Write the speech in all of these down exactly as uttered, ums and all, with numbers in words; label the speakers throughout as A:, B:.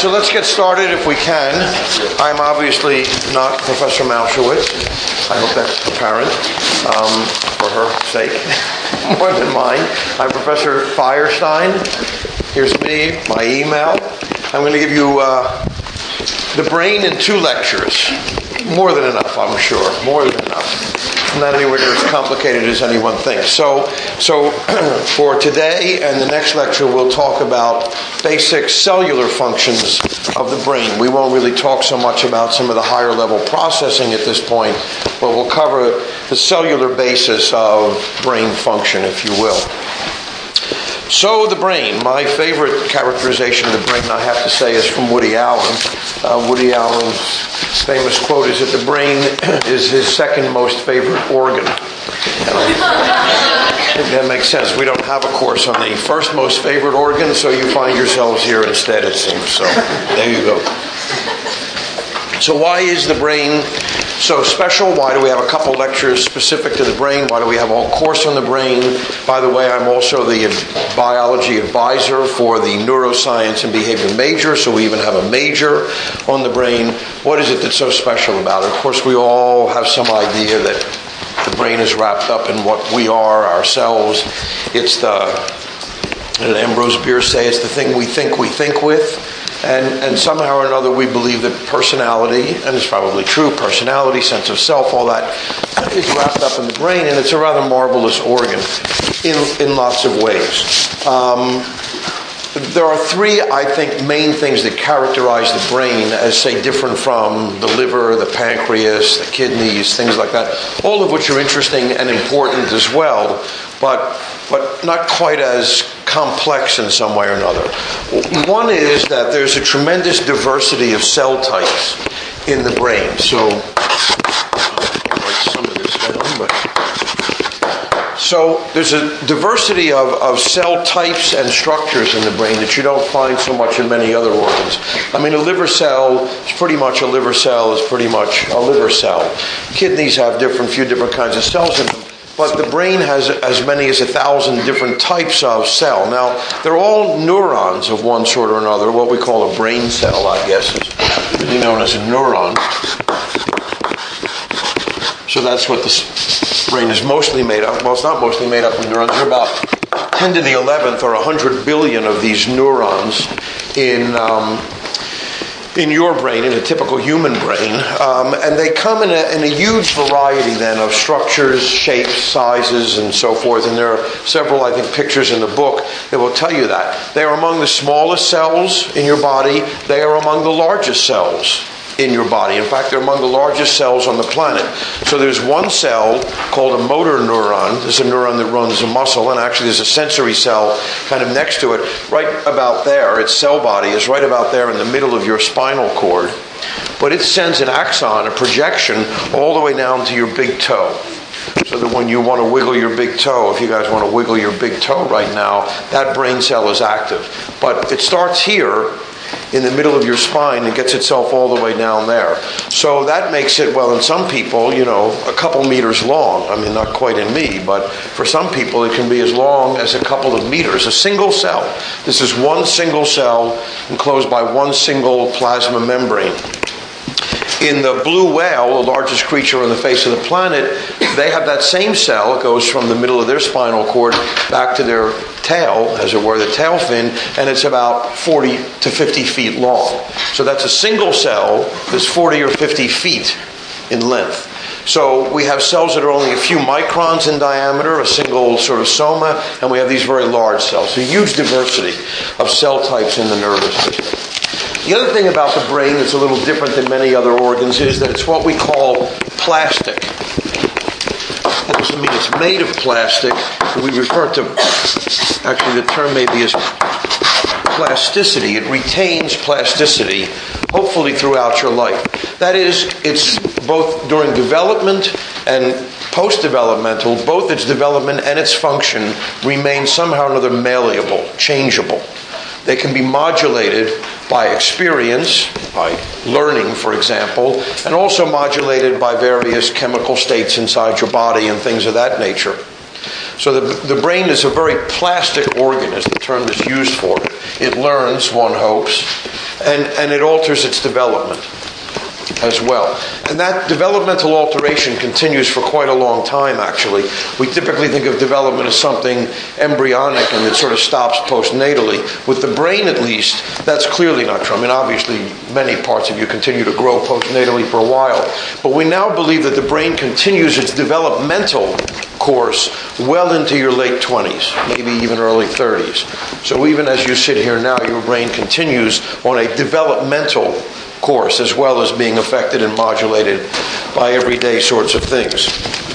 A: so let's get started if we can. I'm obviously not Professor Malshowitz. I hope that's apparent um, for her sake, more than mine. I'm Professor Feuerstein. Here's me, my email. I'm going to give you uh, the brain in two lectures. More than enough, I'm sure. More than enough. Not anywhere near as complicated as anyone thinks. So, so for today and the next lecture, we'll talk about basic cellular functions of the brain. We won't really talk so much about some of the higher level processing at this point, but we'll cover the cellular basis of brain function, if you will. So the brain, my favorite characterization of the brain, I have to say, is from Woody Allen. Uh, Woody Allen's famous quote is that the brain is his second most favorite organ. And I think that makes sense. We don't have a course on the first most favorite organ, so you find yourselves here instead, it seems. So there you go. So why is the brain so special? Why do we have a couple lectures specific to the brain? Why do we have a whole course on the brain? By the way, I'm also the biology advisor for the neuroscience and behavior major, so we even have a major on the brain. What is it that's so special about it? Of course, we all have some idea that the brain is wrapped up in what we are ourselves. It's the, did Ambrose Bierce say, it's the thing we think we think with. And, and somehow or another we believe that personality, and it's probably true, personality, sense of self, all that is wrapped up in the brain, and it's a rather marvelous organ in, in lots of ways. Um, there are three, I think, main things that characterize the brain as, say, different from the liver, the pancreas, the kidneys, things like that, all of which are interesting and important as well, but but not quite as complex in some way or another. One is that there's a tremendous diversity of cell types in the brain. So, I'll write some of this down, but so there's a diversity of, of cell types and structures in the brain that you don't find so much in many other organs. I mean, a liver cell is pretty much a liver cell is pretty much a liver cell. Kidneys have different, few different kinds of cells in them. But the brain has as many as a thousand different types of cell. Now, they're all neurons of one sort or another. What we call a brain cell, I guess, is really known as a neuron. So that's what the brain is mostly made up. Well, it's not mostly made up of neurons. There are about ten to the eleventh or one hundred billion of these neurons in um, in your brain, in a typical human brain. Um, and they come in a, in a huge variety then of structures, shapes, sizes, and so forth. And there are several, I think, pictures in the book that will tell you that. They are among the smallest cells in your body. They are among the largest cells in your body. In fact, they're among the largest cells on the planet. So there's one cell called a motor neuron. There's a neuron that runs a muscle, and actually there's a sensory cell kind of next to it, right about there. Its cell body is right about there in the middle of your spinal cord. But it sends an axon, a projection, all the way down to your big toe. So that when you want to wiggle your big toe, if you guys want to wiggle your big toe right now, that brain cell is active. But it starts here, in the middle of your spine, and gets itself all the way down there. So that makes it, well, in some people, you know, a couple meters long. I mean, not quite in me, but for some people it can be as long as a couple of meters. A single cell. This is one single cell enclosed by one single plasma membrane. In the blue whale, the largest creature on the face of the planet, they have that same cell. It goes from the middle of their spinal cord back to their tail, as it were, the tail fin, and it's about forty to fifty feet long. So that's a single cell that's forty or fifty feet in length. So we have cells that are only a few microns in diameter, a single sort of soma, and we have these very large cells. So huge diversity of cell types in the nervous system. The other thing about the brain that's a little different than many other organs is that it's what we call plastic. That doesn't mean it's made of plastic. We refer to, actually the term maybe is plasticity. It retains plasticity, hopefully throughout your life. That is, it's both during development and post-developmental, both its development and its function remain somehow or another malleable, changeable. They can be modulated by experience, by learning, for example, and also modulated by various chemical states inside your body and things of that nature. So the, the brain is a very plastic organ, is the term that's used for it. It learns, one hopes. And, and it alters its development as well. And that developmental alteration continues for quite a long time, actually. We typically think of development as something embryonic and it sort of stops postnatally. With the brain, at least, that's clearly not true. I mean, obviously, many parts of you continue to grow postnatally for a while. But we now believe that the brain continues its developmental course well into your late twenties, maybe even early thirties. So even as you sit here now, your brain continues on a developmental course, as well as being affected and modulated by everyday sorts of things.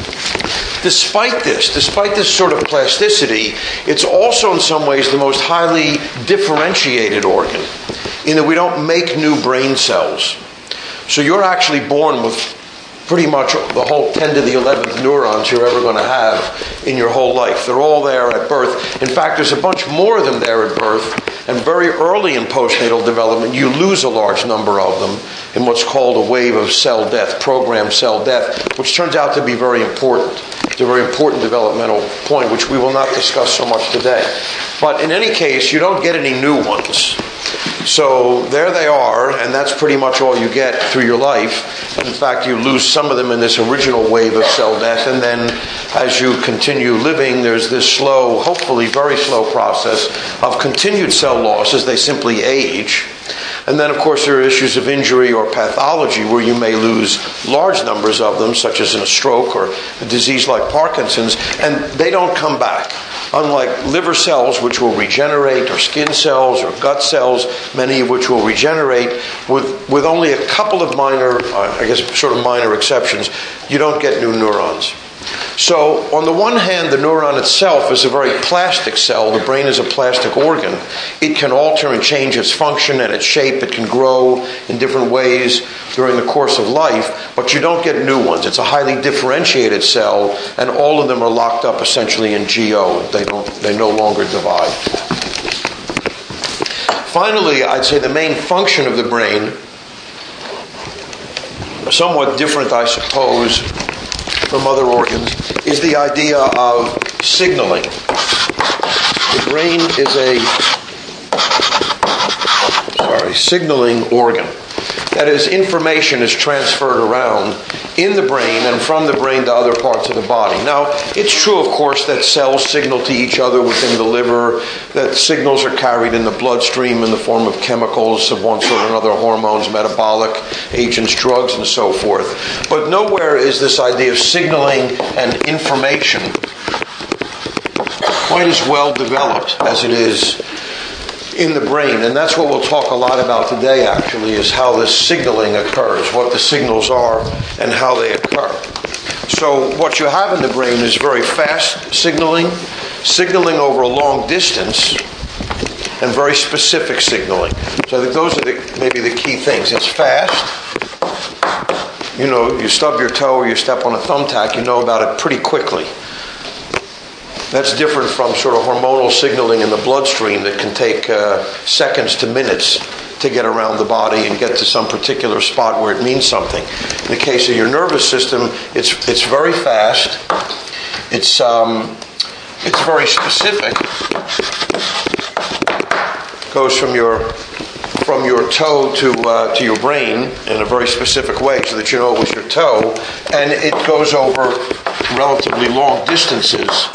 A: Despite this, despite this sort of plasticity, it's also in some ways the most highly differentiated organ, in that we don't make new brain cells. So you're actually born with pretty much the whole ten to the eleventh neurons you're ever going to have in your whole life. They're all there at birth. In fact, there's a bunch more of them there at birth. And very early in postnatal development, you lose a large number of them in what's called a wave of cell death, programmed cell death, which turns out to be very important. It's a very important developmental point, which we will not discuss so much today. But in any case, you don't get any new ones. So there they are, and that's pretty much all you get through your life. And in fact, you lose some of them in this original wave of cell death, and then as you continue living, there's this slow, hopefully very slow process of continued cell loss as they simply age. And then, of course, there are issues of injury or pathology where you may lose large numbers of them, such as in a stroke or a disease like Parkinson's, and they don't come back. Unlike liver cells, which will regenerate, or skin cells, or gut cells, many of which will regenerate, with, with only a couple of minor, uh, I guess sort of minor exceptions, you don't get new neurons. So, on the one hand, the neuron itself is a very plastic cell. The brain is a plastic organ. It can alter and change its function and its shape. It can grow in different ways during the course of life, but you don't get new ones. It's a highly differentiated cell, and all of them are locked up essentially in G O. They don't, they no longer divide. Finally, I'd say the main function of the brain, somewhat different, I suppose, from other organs, is the idea of signaling. The brain is a sorry, signaling organ. That is, information is transferred around in the brain and from the brain to other parts of the body. Now, it's true, of course, that cells signal to each other within the liver, that signals are carried in the bloodstream in the form of chemicals of one sort or another, hormones, metabolic agents, drugs, and so forth. But nowhere is this idea of signaling and information quite as well developed as it is in the brain. And that's what we'll talk a lot about today, actually, is how this signaling occurs, what the signals are, and how they occur. So what you have in the brain is very fast signaling, signaling over a long distance, and very specific signaling. So I think those are the, maybe the key things. It's fast. You know, you stub your toe or you step on a thumbtack, you know about it pretty quickly. That's different from sort of hormonal signaling in the bloodstream that can take uh, seconds to minutes to get around the body and get to some particular spot where it means something. In the case of your nervous system, it's it's very fast. It's um, it's very specific. It goes from your from your toe to uh, to your brain in a very specific way, so that you know it was your toe, and it goes over relatively long distances.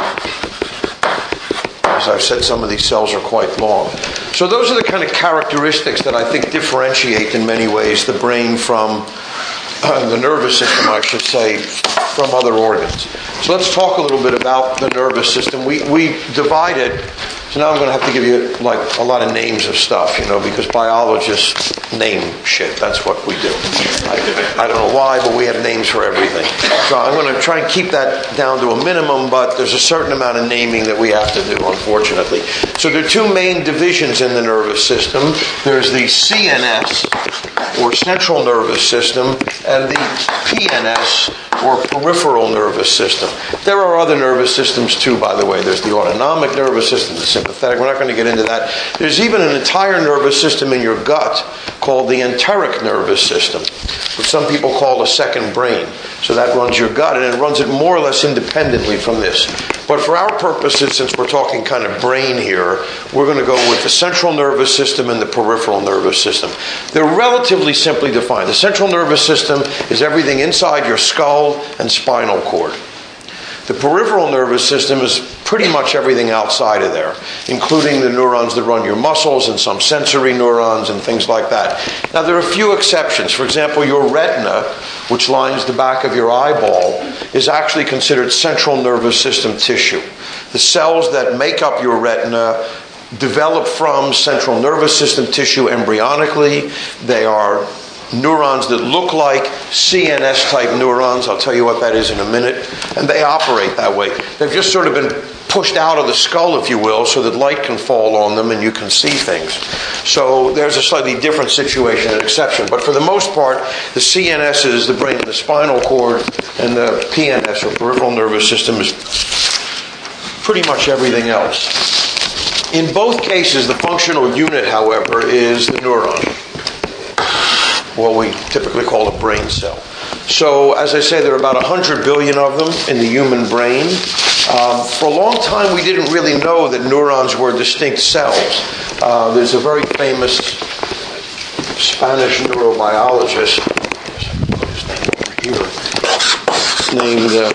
A: As I've said, some of these cells are quite long. So those are the kind of characteristics that I think differentiate in many ways the brain from uh, the nervous system, I should say, from other organs. So let's talk a little bit about the nervous system. We we divide it. So now I'm going to have to give you like a lot of names of stuff, you know, because biologists name shit. That's what we do. I, I don't know why, but we have names for everything. So I'm going to try and keep that down to a minimum, but there's a certain amount of naming that we have to do, unfortunately. So there are two main divisions in the nervous system. There's the C N S, or central nervous system, and the P N S, or peripheral nervous system. There are other nervous systems too, by the way. There's the autonomic nervous system, the sympathetic. We're not going to get into that. There's even an entire nervous system in your gut called the enteric nervous system, which some people call a second brain. So that runs your gut, and it runs it more or less independently from this. But for our purposes, since we're talking kind of brain here, we're going to go with the central nervous system and the peripheral nervous system. They're relatively simply defined. The central nervous system is everything inside your skull and spinal cord. The peripheral nervous system is pretty much everything outside of there, including the neurons that run your muscles and some sensory neurons and things like that. Now, there are a few exceptions. For example, your retina, which lines the back of your eyeball, is actually considered central nervous system tissue. The cells that make up your retina develop from central nervous system tissue embryonically. They are neurons that look like C N S-type neurons. I'll tell you what that is in a minute. And they operate that way. They've just sort of been pushed out of the skull, if you will, so that light can fall on them and you can see things. So there's a slightly different situation, an exception. But for the most part, the C N S is the brain and the spinal cord, and the P N S, or peripheral nervous system, is pretty much everything else. In both cases, the functional unit, however, is the neuron, what we typically call a brain cell. So, as I say, there are about one hundred billion of them in the human brain. Um, for a long time, we didn't really know that neurons were distinct cells. Uh, there's a very famous Spanish neurobiologist, put his name over here, named uh,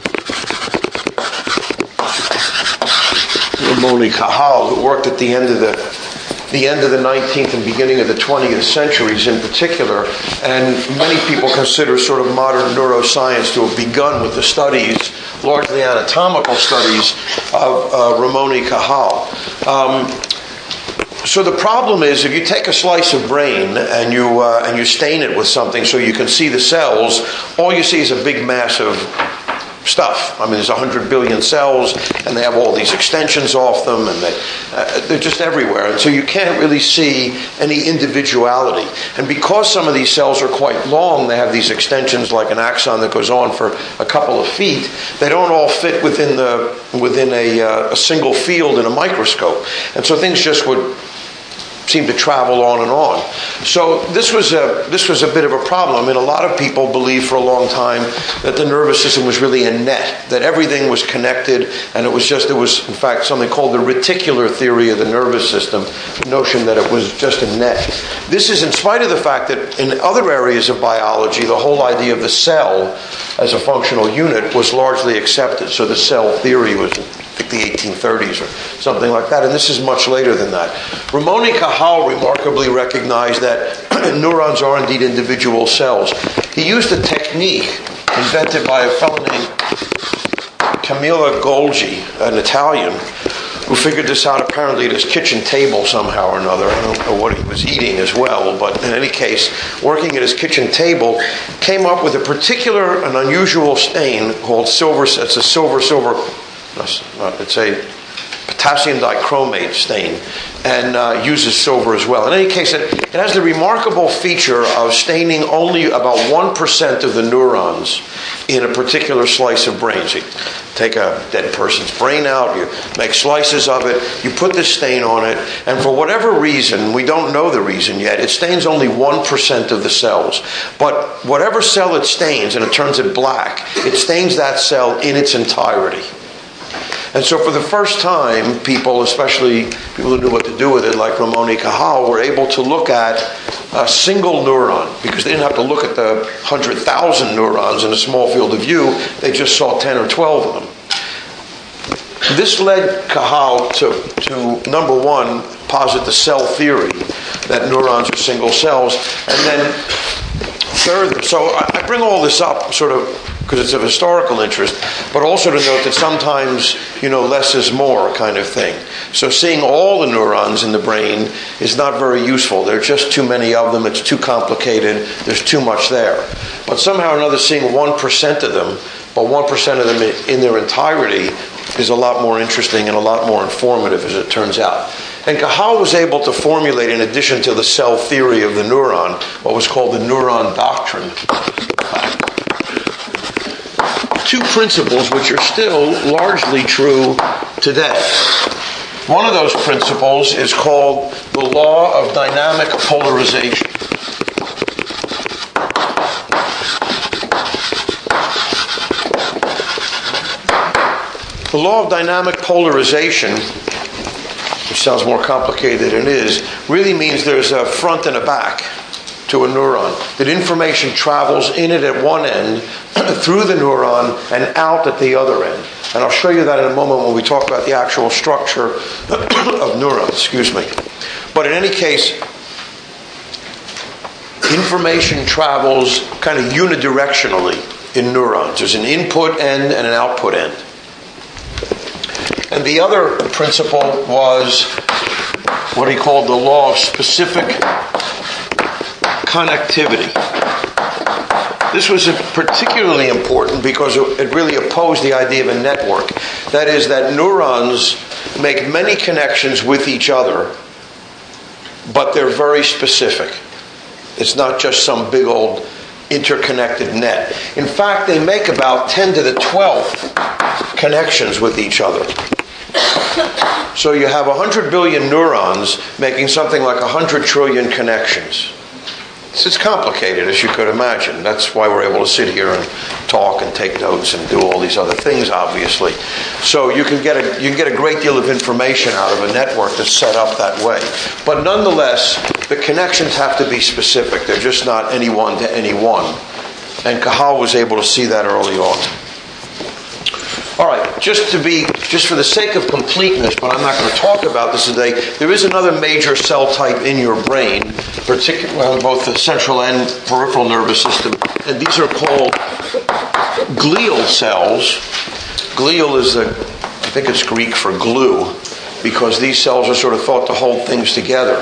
A: Ramon y Cajal, who worked at the end of the the end of the nineteenth and beginning of the twentieth centuries in particular, and many people consider sort of modern neuroscience to have begun with the studies, largely anatomical studies, of uh, Ramon y Cajal. Um, so the problem is, if you take a slice of brain and you uh, and you stain it with something so you can see the cells, all you see is a big mass of stuff. I mean, there's one hundred billion cells, and they have all these extensions off them, and they, uh, they're just everywhere. And so you can't really see any individuality. And because some of these cells are quite long, they have these extensions like an axon that goes on for a couple of feet, they don't all fit within the within a, uh, a single field in a microscope. And so things just would seem to travel on and on. So this was a this was a bit of a problem. I mean, a lot of people believed for a long time that the nervous system was really a net, that everything was connected, and it was just, it was, in fact, something called the reticular theory of the nervous system, the notion that it was just a net. This is in spite of the fact that in other areas of biology, the whole idea of the cell as a functional unit was largely accepted. So the cell theory was, I think, the eighteen thirties or something like that, and this is much later than that. Ramon y Cajal remarkably recognized that neurons are indeed individual cells. He used a technique invented by a fellow named Camillo Golgi, an Italian, who figured this out apparently at his kitchen table somehow or another. I don't know what he was eating as well, but in any case, working at his kitchen table, came up with a particular, an unusual stain called silver, it's a silver, silver, it's a potassium dichromate stain, and uh, uses silver as well. In any case, it, it has the remarkable feature of staining only about one percent of the neurons in a particular slice of brain. So you take a dead person's brain out, you make slices of it, you put this stain on it, and for whatever reason, we don't know the reason yet, it stains only one percent of the cells. But whatever cell it stains, and it turns it black, it stains that cell in its entirety. And so for the first time, people, especially people who knew what to do with it, like Ramon y Cajal, were able to look at a single neuron, because they didn't have to look at the one hundred thousand neurons in a small field of view. They just saw ten or twelve of them. This led Cajal to, to, number one, posit the cell theory, that neurons are single cells. And then third, so I bring all this up sort of because it's of historical interest, but also to note that sometimes, you know, less is more kind of thing. So seeing all the neurons in the brain is not very useful. There are just too many of them. It's too complicated. There's too much there. But somehow or another, seeing one percent of them, but one percent of them in their entirety, is a lot more interesting and a lot more informative, as it turns out. And Cajal was able to formulate, in addition to the cell theory of the neuron, what was called the neuron doctrine. Two principles which are still largely true today. One of those principles is called the law of dynamic polarization. The law of dynamic polarization, which sounds more complicated than it is, really means there's a front and a back to a neuron. That information travels in it at one end, through the neuron, and out at the other end. And I'll show you that in a moment when we talk about the actual structure of neurons, excuse me. But in any case, information travels kind of unidirectionally in neurons. There's an input end and an output end. And the other principle was what he called the law of specific connectivity. This was particularly important because it really opposed the idea of a network. That is, that neurons make many connections with each other, but they're very specific. It's not just some big old interconnected net. In fact, they make about ten to the twelfth connections with each other. So you have one hundred billion neurons making something like one hundred trillion connections. It's complicated, as you could imagine. That's why we're able to sit here and talk and take notes and do all these other things, obviously. So you can get a you can get a great deal of information out of a network that's set up that way. But nonetheless, the connections have to be specific. They're just not any one to any one. And Cajal was able to see that early on. All right, just to be, just for the sake of completeness, but I'm not going to talk about this today, there is another major cell type in your brain, particularly well, both the central and peripheral nervous system, and these are called glial cells. Glial is the, I think it's Greek for glue, because these cells are sort of thought to hold things together.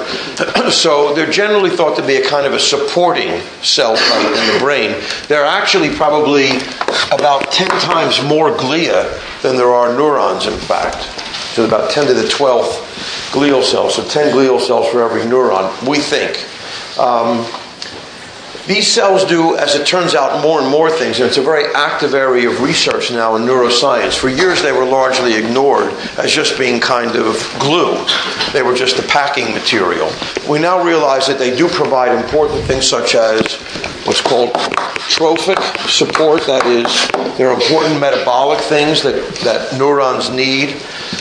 A: So they're generally thought to be a kind of a supporting cell type in the brain. There are actually probably about ten times more glia than there are neurons, in fact. So about ten to the twelfth glial cells. So ten glial cells for every neuron, we think. Um, These cells do, as it turns out, more and more things, and it's a very active area of research now in neuroscience. For years they were largely ignored as just being kind of glue. They were just a packing material. We now realize that they do provide important things such as what's called trophic support. That is, they're important metabolic things that, that neurons need.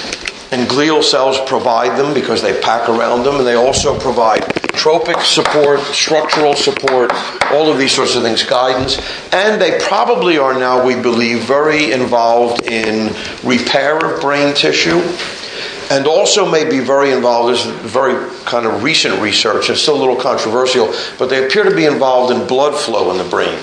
A: And glial cells provide them because they pack around them, and they also provide tropic support, structural support, all of these sorts of things, guidance. And they probably are now, we believe, very involved in repair of brain tissue, and also may be very involved, this is very kind of recent research, it's still a little controversial, but they appear to be involved in blood flow in the brain.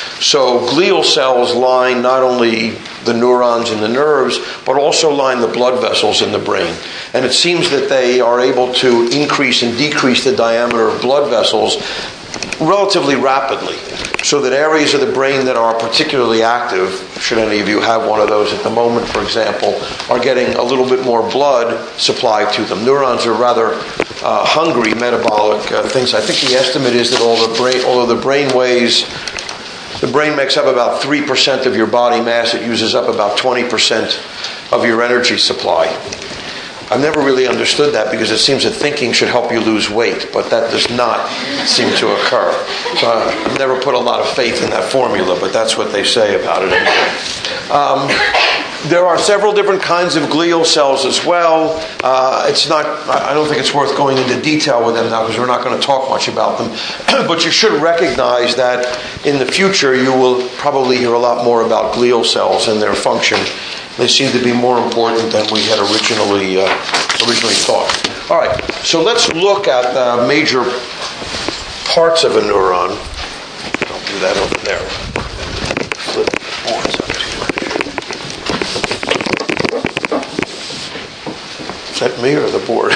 A: So glial cells line not only the neurons and the nerves, but also line the blood vessels in the brain. And it seems that they are able to increase and decrease the diameter of blood vessels relatively rapidly, so that areas of the brain that are particularly active, should any of you have one of those at the moment, for example, are getting a little bit more blood supplied to them. Neurons are rather uh, hungry metabolic uh, things. I think the estimate is that all the brain, although the brain weighs, the brain makes up about three percent of your body mass, it uses up about twenty percent of your energy supply. I've never really understood that because it seems that thinking should help you lose weight, but that does not seem to occur. So I've never put a lot of faith in that formula, but that's what they say about it anyway. Um, there are several different kinds of glial cells as well. Uh, it's not. I don't think it's worth going into detail with them now because we're not going to talk much about them. But you should recognize that in the future you will probably hear a lot more about glial cells and their function. They seem to be more important than we had originally uh, originally thought. All right, so let's look at the major parts of a neuron. I'll do that over there. Flip the boards up to you. Is that me or the board?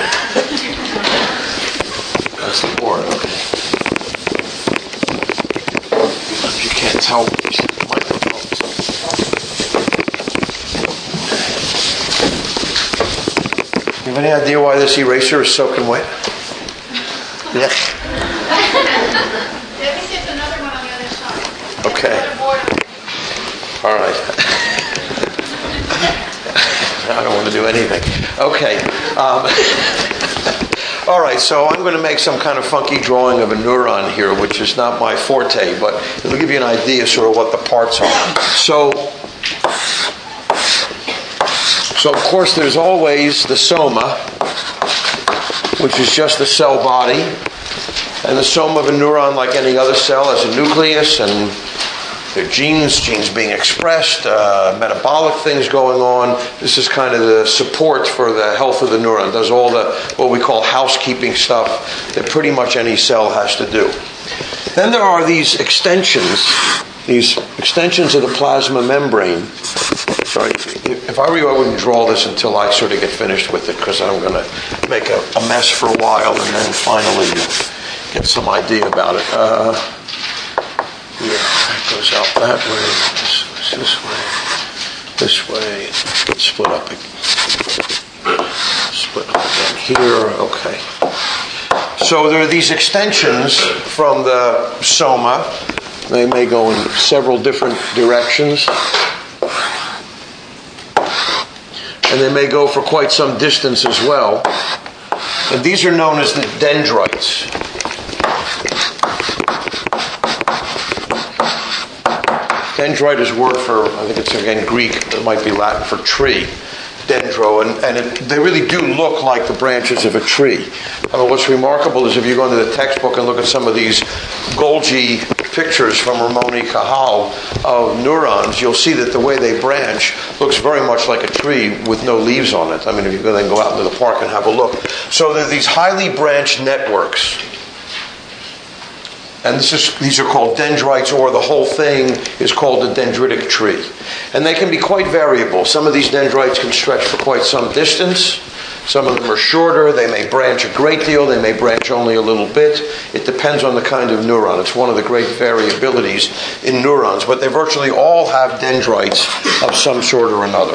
A: That's the board, okay. You can't tell with these microphones. You have any idea why this eraser is soaking wet? Yeah.
B: Maybe see another one on the other side.
A: Okay. All right. I don't want to do anything. Okay. Um, all right, so I'm going to make some kind of funky drawing of a neuron here, which is not my forte, but it'll give you an idea sort of what the parts are. So So, of course, there's always the soma, which is just the cell body. And the soma of a neuron, like any other cell, has a nucleus and there are genes, genes being expressed, uh, metabolic things going on. This is kind of the support for the health of the neuron. It does all the, what we call housekeeping stuff that pretty much any cell has to do. Then there are these extensions, these extensions of the plasma membrane. Sorry, if I were you, I wouldn't draw this until I sort of get finished with it, because I'm going to make a, a mess for a while and then finally get some idea about it. Uh, Yeah, that goes out that way, this, this way, this way, split up again. Split up again here, okay. So there are these extensions from the soma. They may go in several different directions. And they may go for quite some distance as well. And these are known as the dendrites. Dendrite is a word for, I think it's again Greek, it might be Latin for tree, dendro, and, and it, they really do look like the branches of a tree. I mean, what's remarkable is if you go into the textbook and look at some of these Golgi pictures from Ramon Cajal of neurons, you'll see that the way they branch looks very much like a tree with no leaves on it. I mean, if you then go out into the park and have a look. So there are these highly branched networks. And this is, these are called dendrites, or the whole thing is called a dendritic tree. And they can be quite variable. Some of these dendrites can stretch for quite some distance. Some of them are shorter. They may branch a great deal. They may branch only a little bit. It depends on the kind of neuron. It's one of the great variabilities in neurons. But they virtually all have dendrites of some sort or another.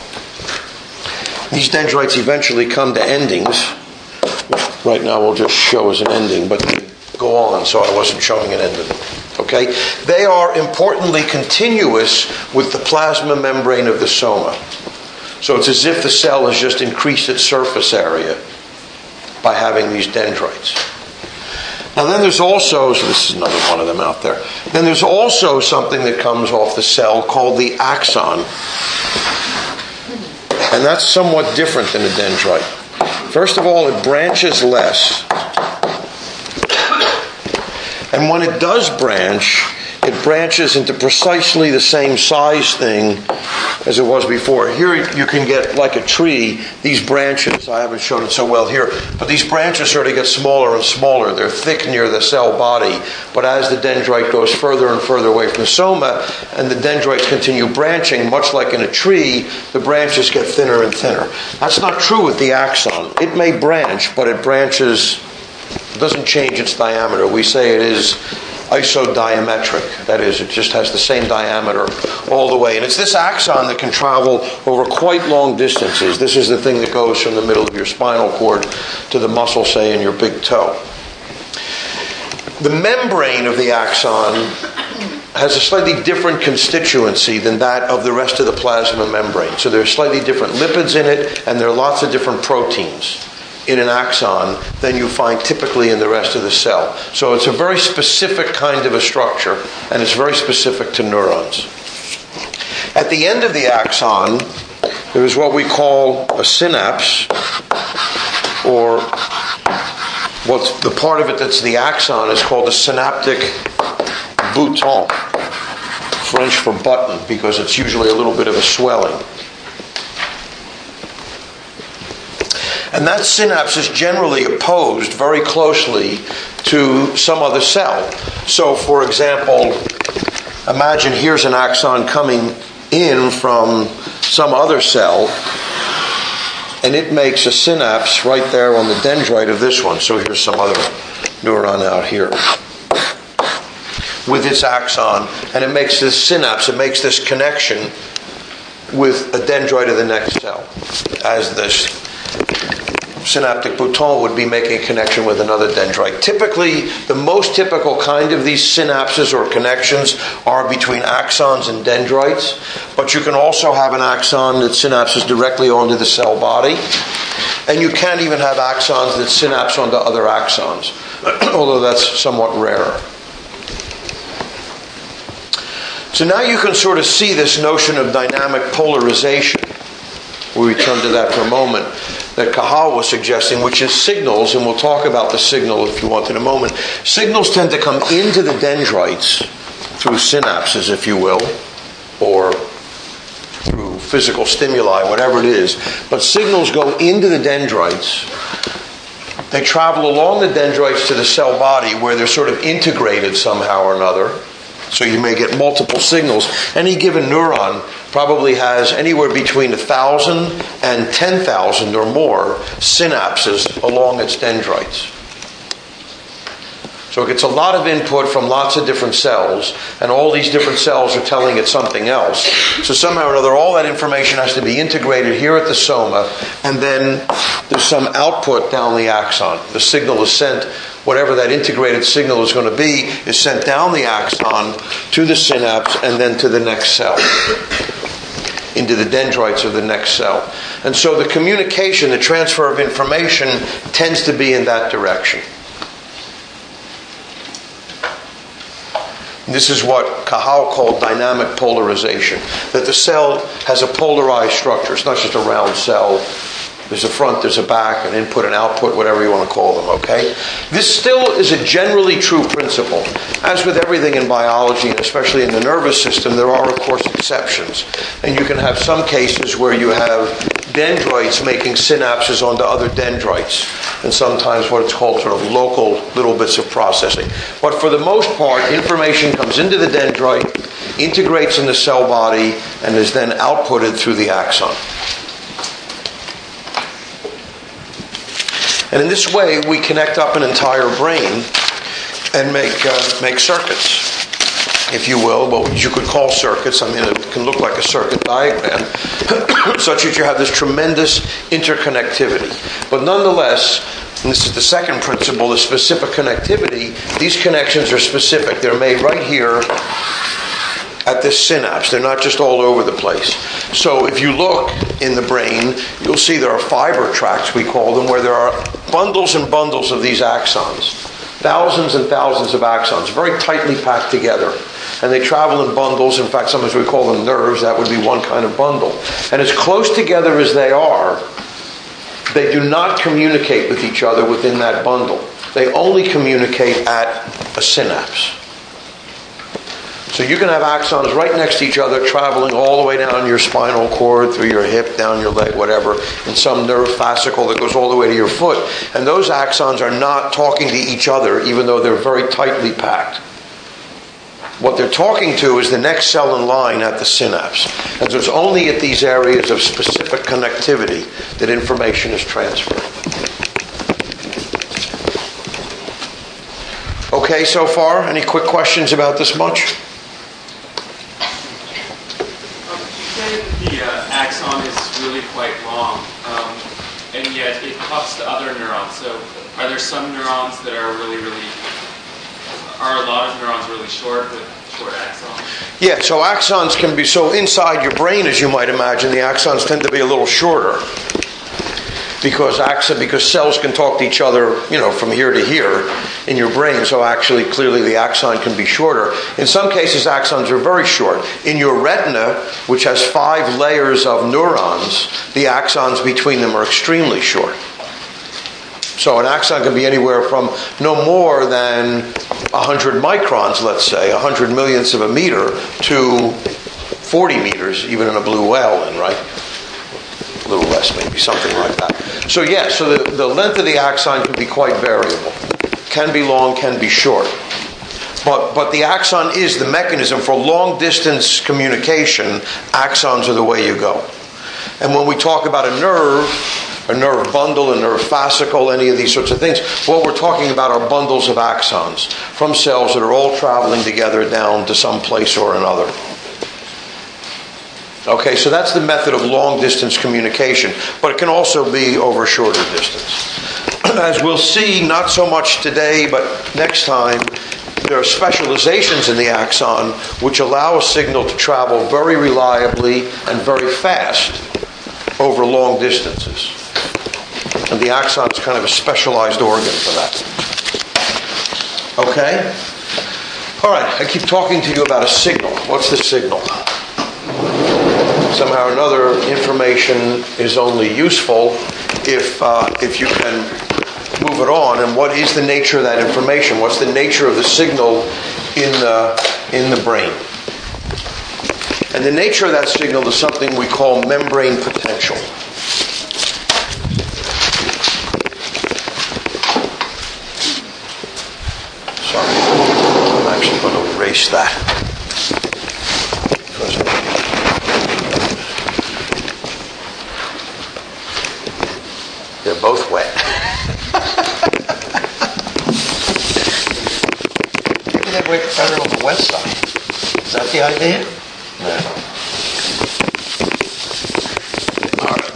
A: These dendrites eventually come to endings, which right now we'll just show as an ending, but go on, so I wasn't showing an end of it. Okay? They are importantly continuous with the plasma membrane of the soma. So it's as if the cell has just increased its surface area by having these dendrites. Now then there's also, so this is another one of them out there, then there's also something that comes off the cell called the axon. And that's somewhat different than a dendrite. First of all, it branches less. And when it does branch, it branches into precisely the same size thing as it was before. Here you can get, like a tree, these branches, I haven't shown it so well here, but these branches sort of get smaller and smaller. They're thick near the cell body, but as the dendrite goes further and further away from the soma, and the dendrites continue branching, much like in a tree, the branches get thinner and thinner. That's not true with the axon. It may branch, but it branches... It doesn't change its diameter. We say it is isodiametric. That is, it just has the same diameter all the way. And it's this axon that can travel over quite long distances. This is the thing that goes from the middle of your spinal cord to the muscle, say, in your big toe. The membrane of the axon has a slightly different constituency than that of the rest of the plasma membrane. So there are slightly different lipids in it, and there are lots of different proteins in an axon than you find typically in the rest of the cell. So it's a very specific kind of a structure, and it's very specific to neurons. At the end of the axon, there is what we call a synapse, or what's the part of it that's the axon is called a synaptic bouton, French for button, because it's usually a little bit of a swelling. And that synapse is generally opposed very closely to some other cell. So, for example, imagine here's an axon coming in from some other cell, and it makes a synapse right there on the dendrite of this one. So here's some other neuron out here with its axon, and it makes this synapse, it makes this connection with a dendrite of the next cell, as this synaptic bouton would be making a connection with another dendrite. Typically, the most typical kind of these synapses or connections are between axons and dendrites, but you can also have an axon that synapses directly onto the cell body, and you can even have axons that synapse onto other axons, although that's somewhat rarer. So now you can sort of see this notion of dynamic polarization, we'll return to that for a moment, that Cahal was suggesting, which is signals, and we'll talk about the signal if you want in a moment. Signals tend to come into the dendrites through synapses, if you will, or through physical stimuli, whatever it is. But signals go into the dendrites. They travel along the dendrites to the cell body where they're sort of integrated somehow or another. So you may get multiple signals. Any given neuron probably has anywhere between one thousand and ten thousand or more synapses along its dendrites. So it gets a lot of input from lots of different cells, and all these different cells are telling it something else. So somehow or another, all that information has to be integrated here at the soma, and then there's some output down the axon. The signal is sent, whatever that integrated signal is going to be, is sent down the axon to the synapse and then to the next cell, into the dendrites of the next cell. And so the communication, the transfer of information tends to be in that direction. This is what Cahal called dynamic polarization, that the cell has a polarized structure. It's not just a round cell. There's a front, there's a back, an input, an output, whatever you want to call them, okay? This still is a generally true principle. As with everything in biology, and especially in the nervous system, there are, of course, exceptions. And you can have some cases where you have dendrites making synapses onto other dendrites, and sometimes what it's called sort of local little bits of processing. But for the most part, information comes into the dendrite, integrates in the cell body, and is then outputted through the axon. And in this way, we connect up an entire brain and make uh, make circuits, if you will, what you could call circuits. I mean, it can look like a circuit diagram, such that you have this tremendous interconnectivity. But nonetheless, and this is the second principle, the specific connectivity, these connections are specific. They're made right here at this synapse. They're not just all over the place. So if you look in the brain, you'll see there are fiber tracts, we call them, where there are bundles and bundles of these axons. Thousands and thousands of axons, very tightly packed together. And they travel in bundles. In fact, sometimes we call them nerves. That would be one kind of bundle. And as close together as they are, they do not communicate with each other within that bundle. They only communicate at a synapse. So you can have axons right next to each other, traveling all the way down your spinal cord, through your hip, down your leg, whatever, in some nerve fascicle that goes all the way to your foot. And those axons are not talking to each other, even though they're very tightly packed. What they're talking to is the next cell in line at the synapse. And so it's only at these areas of specific connectivity that information is transferred. Okay, so far? Any quick questions about this much?
C: The uh, axon is really quite long, um, and yet it talks to other neurons. So are there some neurons that are really, really, are a lot of neurons really short with short axons?
A: Yeah, so axons can be, so inside your brain, as you might imagine, the axons tend to be a little shorter. Because axon, because cells can talk to each other, you know, from here to here in your brain. So actually, clearly, the axon can be shorter. In some cases, axons are very short. In your retina, which has five layers of neurons, the axons between them are extremely short. So an axon can be anywhere from no more than one hundred microns, let's say, one hundred millionths of a meter, to forty meters, even in a blue whale, then, right? A little less, maybe, something like that. So yeah, so the, the length of the axon can be quite variable. Can be long, can be short. But but the axon is the mechanism for long distance communication. Axons are the way you go. And when we talk about a nerve, a nerve bundle, a nerve fascicle, any of these sorts of things, what we're talking about are bundles of axons from cells that are all traveling together down to some place or another. Okay, so that's the method of long-distance communication, but it can also be over shorter distance. As we'll see, not so much today, but next time, there are specializations in the axon which allow a signal to travel very reliably and very fast over long distances. And the axon is kind of a specialized organ for that. Okay? All right, I keep talking to you about a signal. What's the signal? somehow or another, information is only useful if uh, if you can move it on. And what is the nature of that information? What's the nature of the signal in the in the brain? And the nature of that signal is something we call membrane potential. Sorry, I'm actually going to erase that. They're both wet.
D: Maybe they work better on the west side. Is that the idea? No. All right.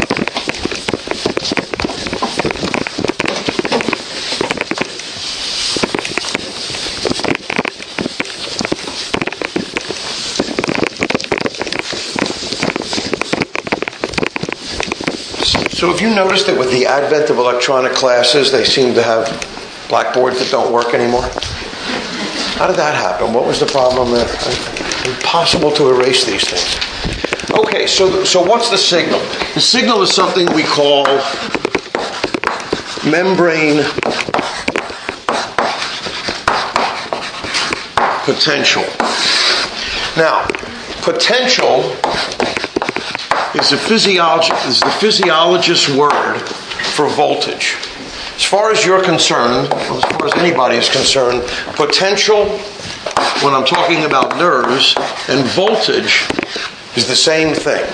A: So have you noticed that with the advent of electronic classes, they seem to have blackboards that don't work anymore? How did that happen? What was the problem there? Impossible to erase these things. Okay, so so what's the signal? The signal is something we call membrane potential. Now, potential is a physiolog- is the physiologist's word for voltage. As far as you're concerned, well, as far as anybody is concerned, potential, when I'm talking about nerves, and voltage is the same thing.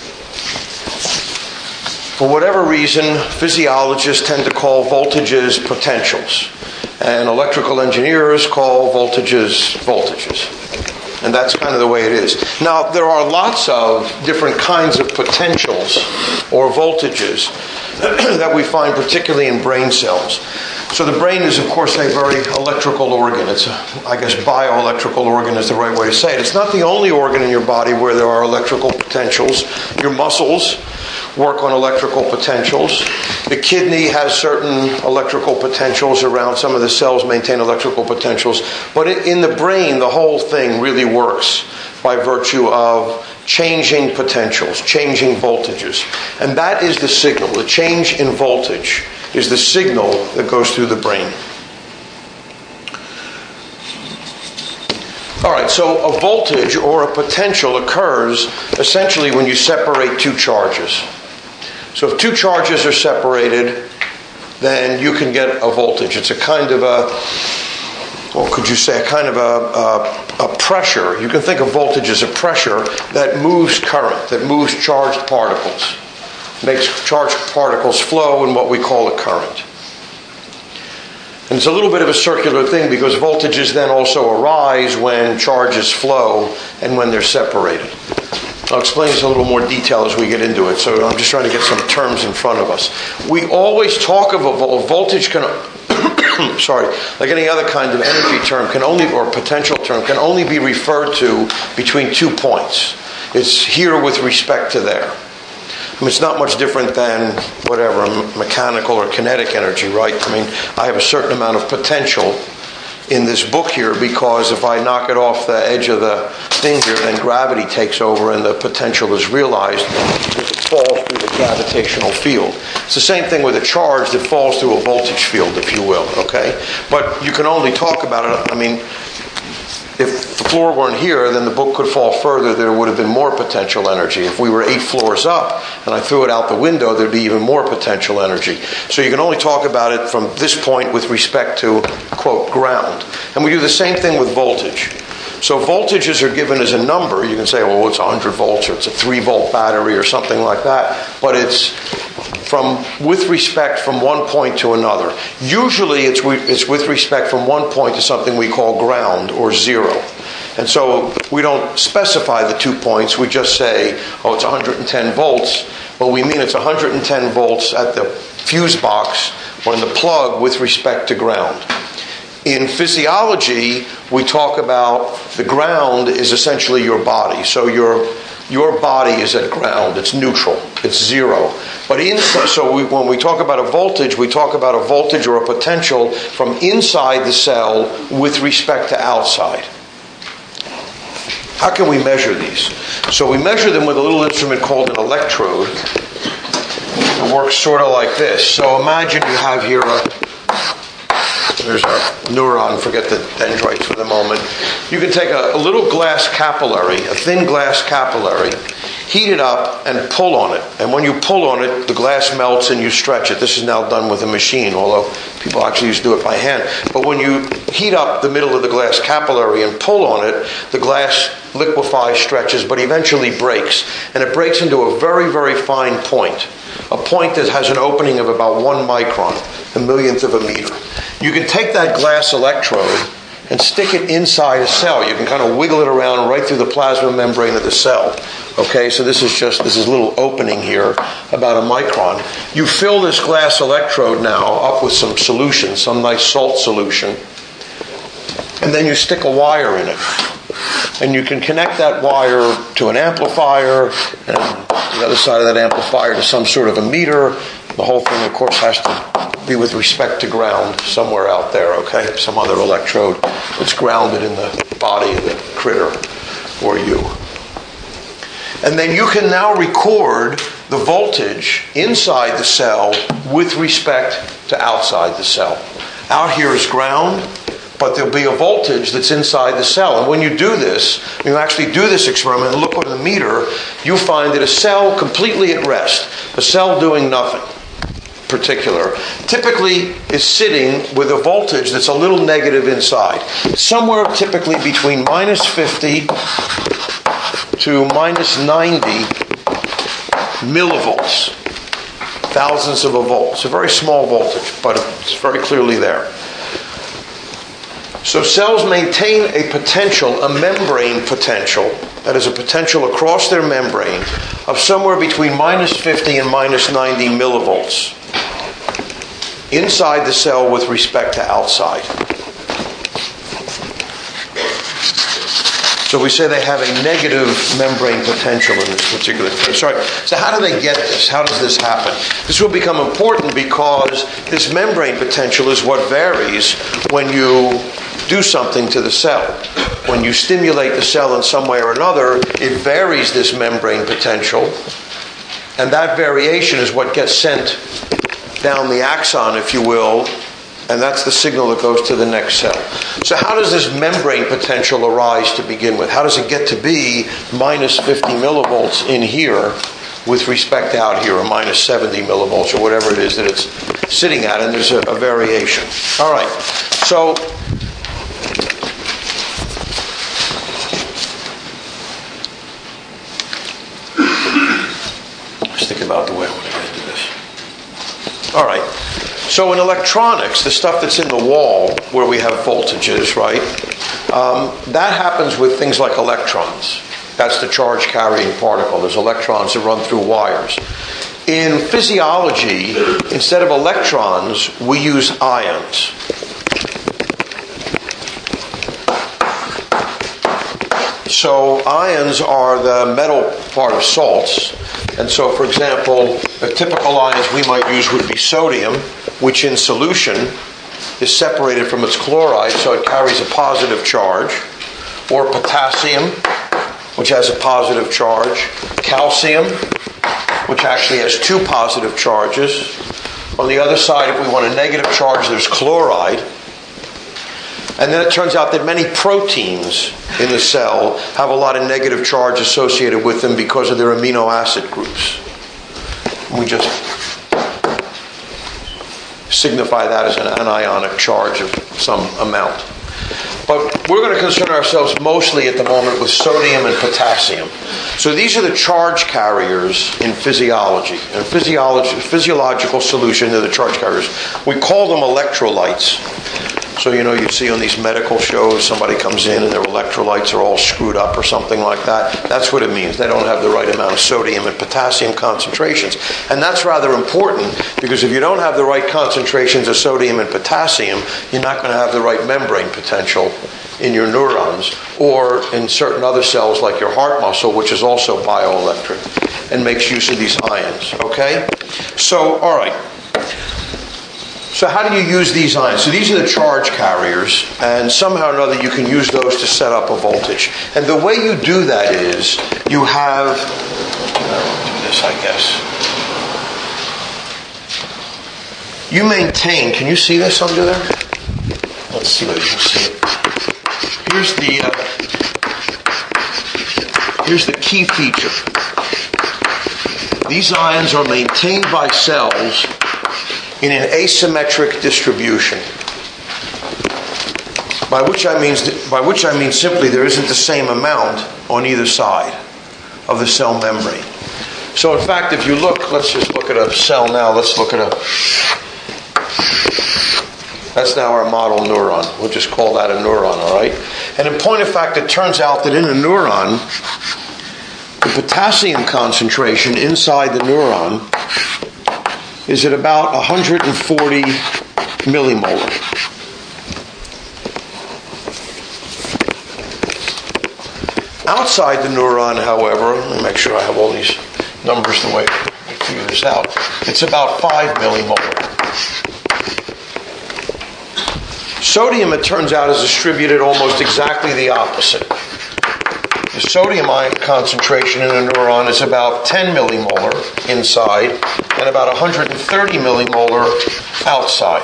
A: For whatever reason, physiologists tend to call voltages potentials, and electrical engineers call voltages voltages. And that's kind of the way it is. Now, there are lots of different kinds of potentials or voltages that we find particularly in brain cells. So the brain is, of course, a very electrical organ. It's, a, I guess, bioelectrical organ is the right way to say it. It's not the only organ in your body where there are electrical potentials. Your muscles work on electrical potentials. The kidney has certain electrical potentials around. Some of the cells maintain electrical potentials. But in the brain, the whole thing really works by virtue of changing potentials, changing voltages. And that is the signal. The change in voltage is the signal that goes through the brain. All right, so a voltage or a potential occurs essentially when you separate two charges. So if two charges are separated, then you can get a voltage. It's a kind of a, what could you say, a kind of a, a, a pressure. You can think of voltage as a pressure that moves current, that moves charged particles, makes charged particles flow in what we call a current. And it's a little bit of a circular thing because voltages then also arise when charges flow and when they're separated. I'll explain this in a little more detail as we get into it. So I'm just trying to get some terms in front of us. We always talk of a vol- voltage can, sorry, like any other kind of energy term can only, or potential term, can only be referred to between two points. It's here with respect to there. I mean, it's not much different than whatever, mechanical or kinetic energy, right? I mean, I have a certain amount of potential in this book here because if I knock it off the edge of the thing here, then gravity takes over and the potential is realized. It falls through the gravitational field. It's the same thing with a charge that falls through a voltage field, if you will, okay? But you can only talk about it, I mean, if the floor weren't here, then the book could fall further. There would have been more potential energy. If we were eight floors up and I threw it out the window, there'd be even more potential energy. So you can only talk about it from this point with respect to, quote, ground. And we do the same thing with voltage. So voltages are given as a number. You can say, well, it's one hundred volts or it's a three volt battery or something like that. But it's from with respect from one point to another. Usually it's it's with respect from one point to something we call ground or zero. And so we don't specify the two points. We just say, oh, it's one hundred ten volts. But we mean it's one hundred ten volts at the fuse box or in the plug with respect to ground. In physiology, we talk about the ground is essentially your body. So your your body is at ground. It's neutral. It's zero. But in, so we, when we talk about a voltage, we talk about a voltage or a potential from inside the cell with respect to outside. How can we measure these? So we measure them with a little instrument called an electrode. It works sort of like this. So imagine you have here a, there's our neuron, forget the dendrites for the moment. You can take a, a little glass capillary, a thin glass capillary, heat it up and pull on it. And when you pull on it, the glass melts and you stretch it. This is now done with a machine, although people actually used to do it by hand. But when you heat up the middle of the glass capillary and pull on it, the glass liquefies, stretches, but eventually breaks. And it breaks into a very, very fine point. A point that has an opening of about one micron, a millionth of a meter. You can take that glass electrode and stick it inside a cell. You can kind of wiggle it around right through the plasma membrane of the cell. Okay, so this is just, this is a little opening here, about a micron. You fill this glass electrode now up with some solution, some nice salt solution, and then you stick a wire in it. And you can connect that wire to an amplifier, and the other side of that amplifier to some sort of a meter. The whole thing, of course, has to be with respect to ground somewhere out there, okay? Some other electrode that's grounded in the body of the critter or you. And then you can now record the voltage inside the cell with respect to outside the cell. Out here is ground, but there'll be a voltage that's inside the cell. And when you do this, when you actually do this experiment and look at the meter, you'll find that a cell completely at rest, a cell doing nothing particular, typically is sitting with a voltage that's a little negative inside. Somewhere typically between minus fifty to minus ninety millivolts, thousandths of a volt. It's a very small voltage, but it's very clearly there. So cells maintain a potential, a membrane potential, that is a potential across their membrane of somewhere between minus fifty and minus ninety millivolts inside the cell with respect to outside. So we say they have a negative membrane potential in this particular case. Sorry. So how do they get this? How does this happen? This will become important because this membrane potential is what varies when you do something to the cell. When you stimulate the cell in some way or another, it varies this membrane potential, and that variation is what gets sent down the axon, if you will, and that's the signal that goes to the next cell. So how does this membrane potential arise to begin with? How does it get to be minus fifty millivolts in here with respect to out here, or minus seventy millivolts, or whatever it is that it's sitting at, and there's a, a variation. All right, so let's think about the way I want to get into this. All right. So in electronics, the stuff that's in the wall where we have voltages, right, um, that happens with things like electrons. That's the charge-carrying particle. There's electrons that run through wires. In physiology, instead of electrons, we use ions. So ions are the metal part of salts. And so, for example, the typical ions we might use would be sodium, which in solution is separated from its chloride, so it carries a positive charge, or potassium, which has a positive charge, calcium, which actually has two positive charges. On the other side, if we want a negative charge, there's chloride. And then it turns out that many proteins in the cell have a lot of negative charge associated with them because of their amino acid groups. We just signify that as an anionic charge of some amount. But we're going to concern ourselves mostly at the moment with sodium and potassium. So these are the charge carriers in physiology. In physiology, physiological solution, they're the charge carriers. We call them electrolytes. So, you know, you see on these medical shows, somebody comes in and their electrolytes are all screwed up or something like that. That's what it means. They don't have the right amount of sodium and potassium concentrations. And that's rather important because if you don't have the right concentrations of sodium and potassium, you're not going to have the right membrane potential in your neurons or in certain other cells like your heart muscle, which is also bioelectric and makes use of these ions. Okay? So, all right. So how do you use these ions? So these are the charge carriers, and somehow or another you can use those to set up a voltage. And the way you do that is you have, I'll do this I guess. You maintain, can you see this under there? Let's see whether you can see it. Here's the, uh, here's the key feature. These ions are maintained by cells in an asymmetric distribution. By which I mean, by which I mean simply there isn't the same amount on either side of the cell membrane. So in fact, if you look, let's just look at a cell now. Let's look at a, that's now our model neuron. We'll just call that a neuron, all right? And in point of fact, it turns out that in a neuron, the potassium concentration inside the neuron is at about one hundred forty millimolar. Outside the neuron, however, let me make sure I have all these numbers the way we figure this out, it's about five millimolar. Sodium, it turns out, is distributed almost exactly the opposite. The sodium ion concentration in a neuron is about ten millimolar inside and about one hundred thirty millimolar outside.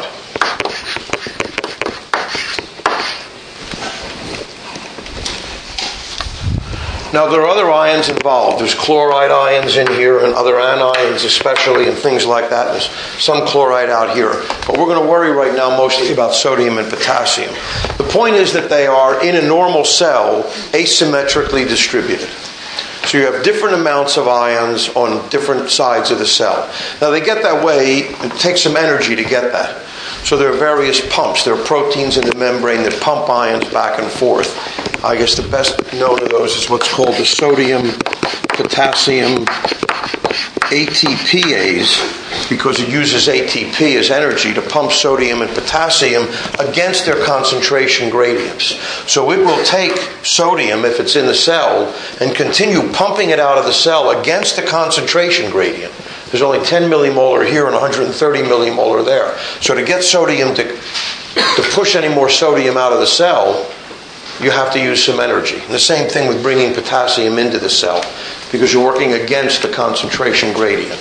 A: Now, there are other ions involved. There's chloride ions in here and other anions especially and things like that. There's some chloride out here. But we're going to worry right now mostly about sodium and potassium. The point is that they are, in a normal cell, asymmetrically distributed. So you have different amounts of ions on different sides of the cell. Now, they get that way, it takes some energy to get that. So there are various pumps. There are proteins in the membrane that pump ions back and forth. I guess the best known of those is what's called the sodium-potassium A T P ase, because it uses A T P as energy to pump sodium and potassium against their concentration gradients. So it will take sodium, if it's in the cell, and continue pumping it out of the cell against the concentration gradient. There's only ten millimolar here and one hundred thirty millimolar there. So to get sodium to, to push any more sodium out of the cell, you have to use some energy. And the same thing with bringing potassium into the cell, because you're working against the concentration gradient.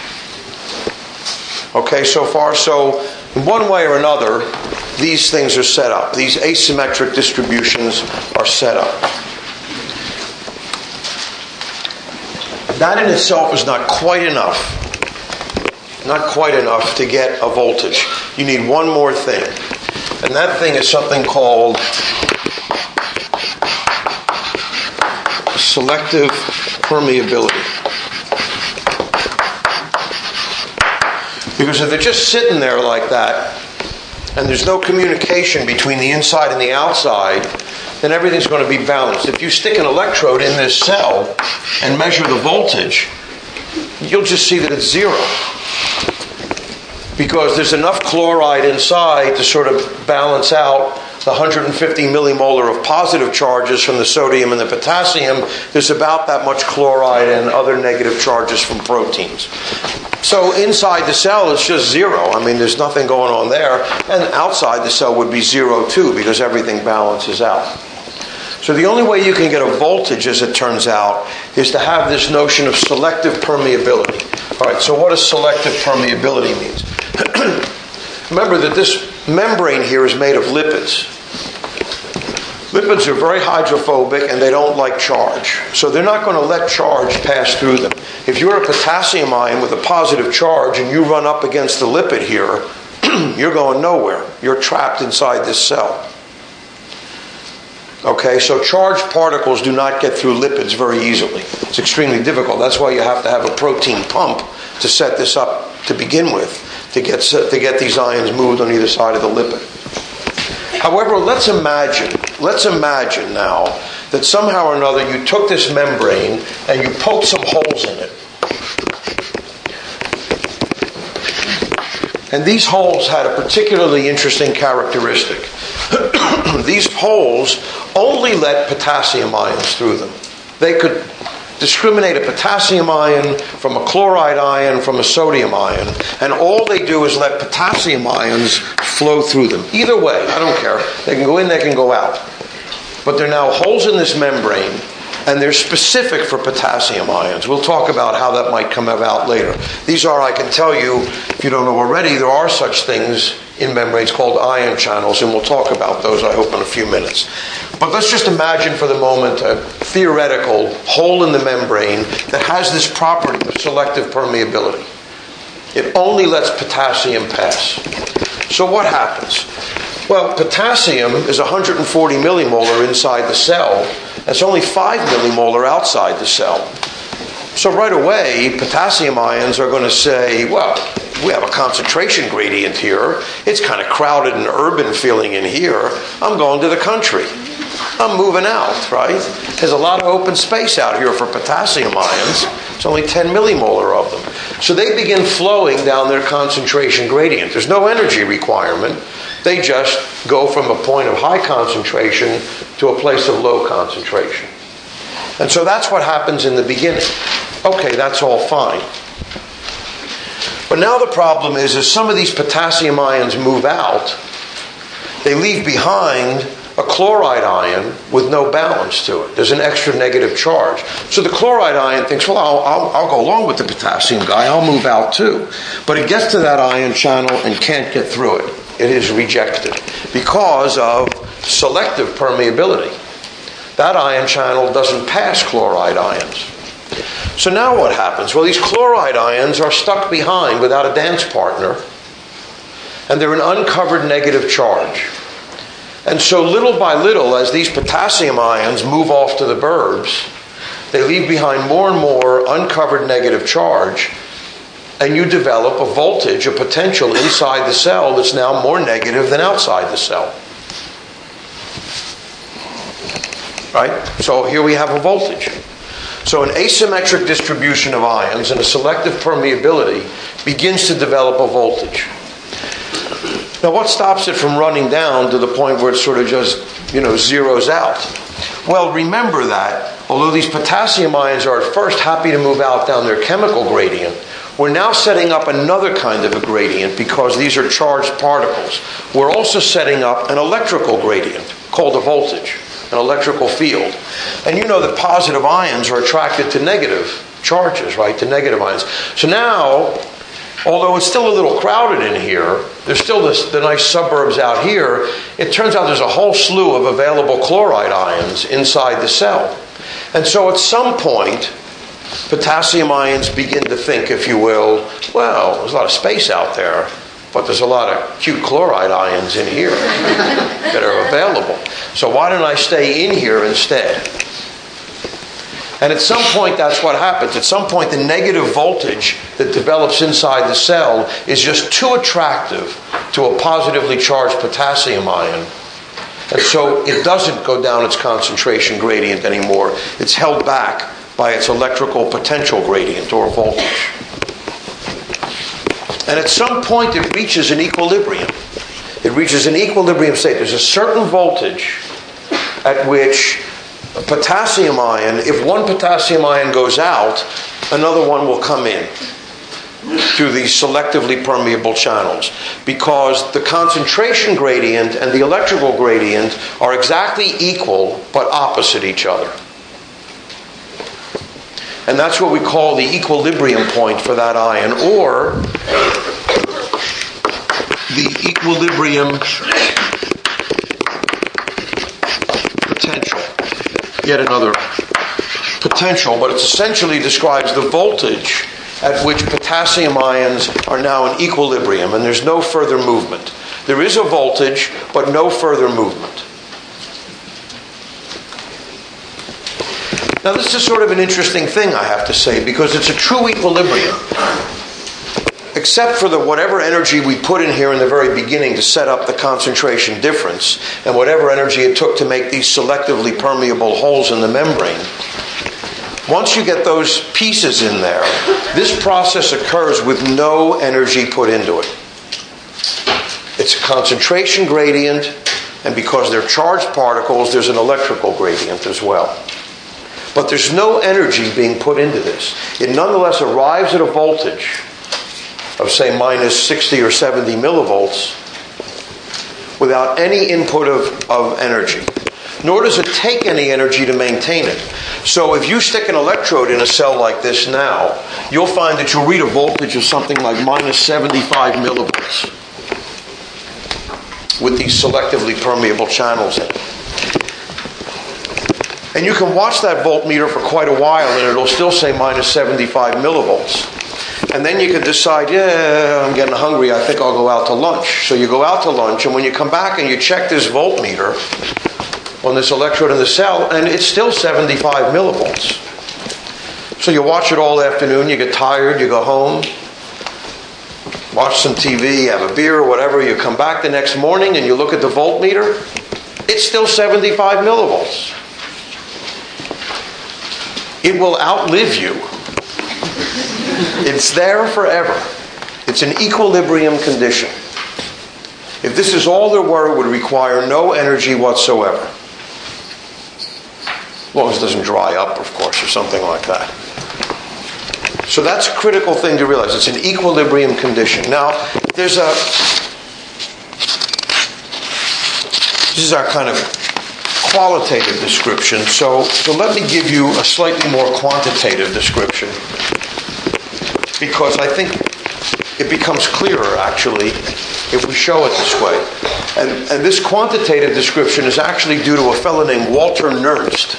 A: Okay, so far, so in one way or another, these things are set up. These asymmetric distributions are set up. That in itself is not quite enough. Not quite enough to get a voltage. You need one more thing. And that thing is something called selective permeability. Because if they're just sitting there like that, and there's no communication between the inside and the outside, then everything's going to be balanced. If you stick an electrode in this cell and measure the voltage, you'll just see that it's zero. Because there's enough chloride inside to sort of balance out the one hundred fifty millimolar of positive charges from the sodium and the potassium. There's about that much chloride and other negative charges from proteins. So inside the cell it's just zero. I mean, there's nothing going on there. And outside the cell would be zero too, because everything balances out. So the only way you can get a voltage, as it turns out, is to have this notion of selective permeability. All right, so what does selective permeability mean? Remember that this membrane here is made of lipids. Lipids are very hydrophobic and they don't like charge. So they're not going to let charge pass through them. If you're a potassium ion with a positive charge and you run up against the lipid here, you're going nowhere. You're trapped inside this cell. Okay, so charged particles do not get through lipids very easily. It's extremely difficult. That's why you have to have a protein pump to set this up to begin with, to get to get these ions moved on either side of the lipid. However, let's imagine, let's imagine now that somehow or another you took this membrane and you poked some holes in it. And these holes had a particularly interesting characteristic. These holes only let potassium ions through them. They could discriminate a potassium ion from a chloride ion from a sodium ion, and all they do is let potassium ions flow through them. Either way, I don't care. They can go in, they can go out. But there are now holes in this membrane, and they're specific for potassium ions. We'll talk about how that might come about later. These are, I can tell you, if you don't know already, there are such things in membranes called ion channels, and we'll talk about those, I hope, in a few minutes. But let's just imagine for the moment a theoretical hole in the membrane that has this property of selective permeability. It only lets potassium pass. So what happens? Well, potassium is one hundred forty millimolar inside the cell. That's only five millimolar outside the cell. So right away, potassium ions are going to say, well, we have a concentration gradient here. It's kind of crowded and urban feeling in here. I'm going to the country. I'm moving out, right? There's a lot of open space out here for potassium ions. It's only ten millimolar of them. So they begin flowing down their concentration gradient. There's no energy requirement. They just go from a point of high concentration to a place of low concentration. And so that's what happens in the beginning. Okay, that's all fine. But now the problem is, as some of these potassium ions move out, they leave behind a chloride ion with no balance to it. There's an extra negative charge. So the chloride ion thinks, well, I'll, I'll, I'll go along with the potassium guy. I'll move out too. But it gets to that ion channel and can't get through it. It is rejected because of selective permeability. That ion channel doesn't pass chloride ions. So now what happens? Well, these chloride ions are stuck behind without a dance partner, and they're an uncovered negative charge. And so little by little, as these potassium ions move off to the burbs, they leave behind more and more uncovered negative charge, and you develop a voltage, a potential inside the cell that's now more negative than outside the cell. Right? So here we have a voltage. So an asymmetric distribution of ions and a selective permeability begins to develop a voltage. Now what stops it from running down to the point where it sort of just, you know, zeroes out? Well, remember that although these potassium ions are at first happy to move out down their chemical gradient, we're now setting up another kind of a gradient because these are charged particles. We're also setting up an electrical gradient called a voltage, an electrical field. And you know that positive ions are attracted to negative charges, right, to negative ions. So now, although it's still a little crowded in here, there's still this, the nice suburbs out here, it turns out there's a whole slew of available chloride ions inside the cell. And so at some point, potassium ions begin to think, if you will, well, there's a lot of space out there, but there's a lot of cute chloride ions in here that are available. So why don't I stay in here instead? And at some point, that's what happens. At some point, the negative voltage that develops inside the cell is just too attractive to a positively charged potassium ion. And so it doesn't go down its concentration gradient anymore. It's held back by its electrical potential gradient or voltage. And at some point it reaches an equilibrium. It reaches an equilibrium state. There's a certain voltage at which a potassium ion, if one potassium ion goes out, another one will come in through these selectively permeable channels, because the concentration gradient and the electrical gradient are exactly equal but opposite each other. And that's what we call the equilibrium point for that ion, or the equilibrium potential. Yet another potential, but it essentially describes the voltage at which potassium ions are now in equilibrium, and there's no further movement. There is a voltage, but no further movement. Now this is sort of an interesting thing, I have to say, because it's a true equilibrium. Except for the whatever energy we put in here in the very beginning to set up the concentration difference, and whatever energy it took to make these selectively permeable holes in the membrane, once you get those pieces in there, this process occurs with no energy put into it. It's a concentration gradient, and because they're charged particles, there's an electrical gradient as well. But there's no energy being put into this. It nonetheless arrives at a voltage of, say, minus sixty or seventy millivolts without any input of, of energy. Nor does it take any energy to maintain it. So if you stick an electrode in a cell like this now, you'll find that you'll read a voltage of something like minus seventy-five millivolts with these selectively permeable channels in it. And you can watch that voltmeter for quite a while and it'll still say minus seventy-five millivolts. And then you can decide, yeah, I'm getting hungry, I think I'll go out to lunch. So you go out to lunch, and when you come back and you check this voltmeter on this electrode in the cell, and it's still seventy-five millivolts. So you watch it all afternoon, you get tired, you go home, watch some T V, have a beer or whatever, you come back the next morning and you look at the voltmeter, it's still seventy-five millivolts. It will outlive you. It's there forever. It's an equilibrium condition. If this is all there were, it would require no energy whatsoever. As long as it doesn't dry up, of course, or something like that. So that's a critical thing to realize. It's an equilibrium condition. Now, there's a... This is our kind of qualitative description. So, so let me give you a slightly more quantitative description. Because I think it becomes clearer, actually, if we show it this way. And, and this quantitative description is actually due to a fellow named Walter Nernst,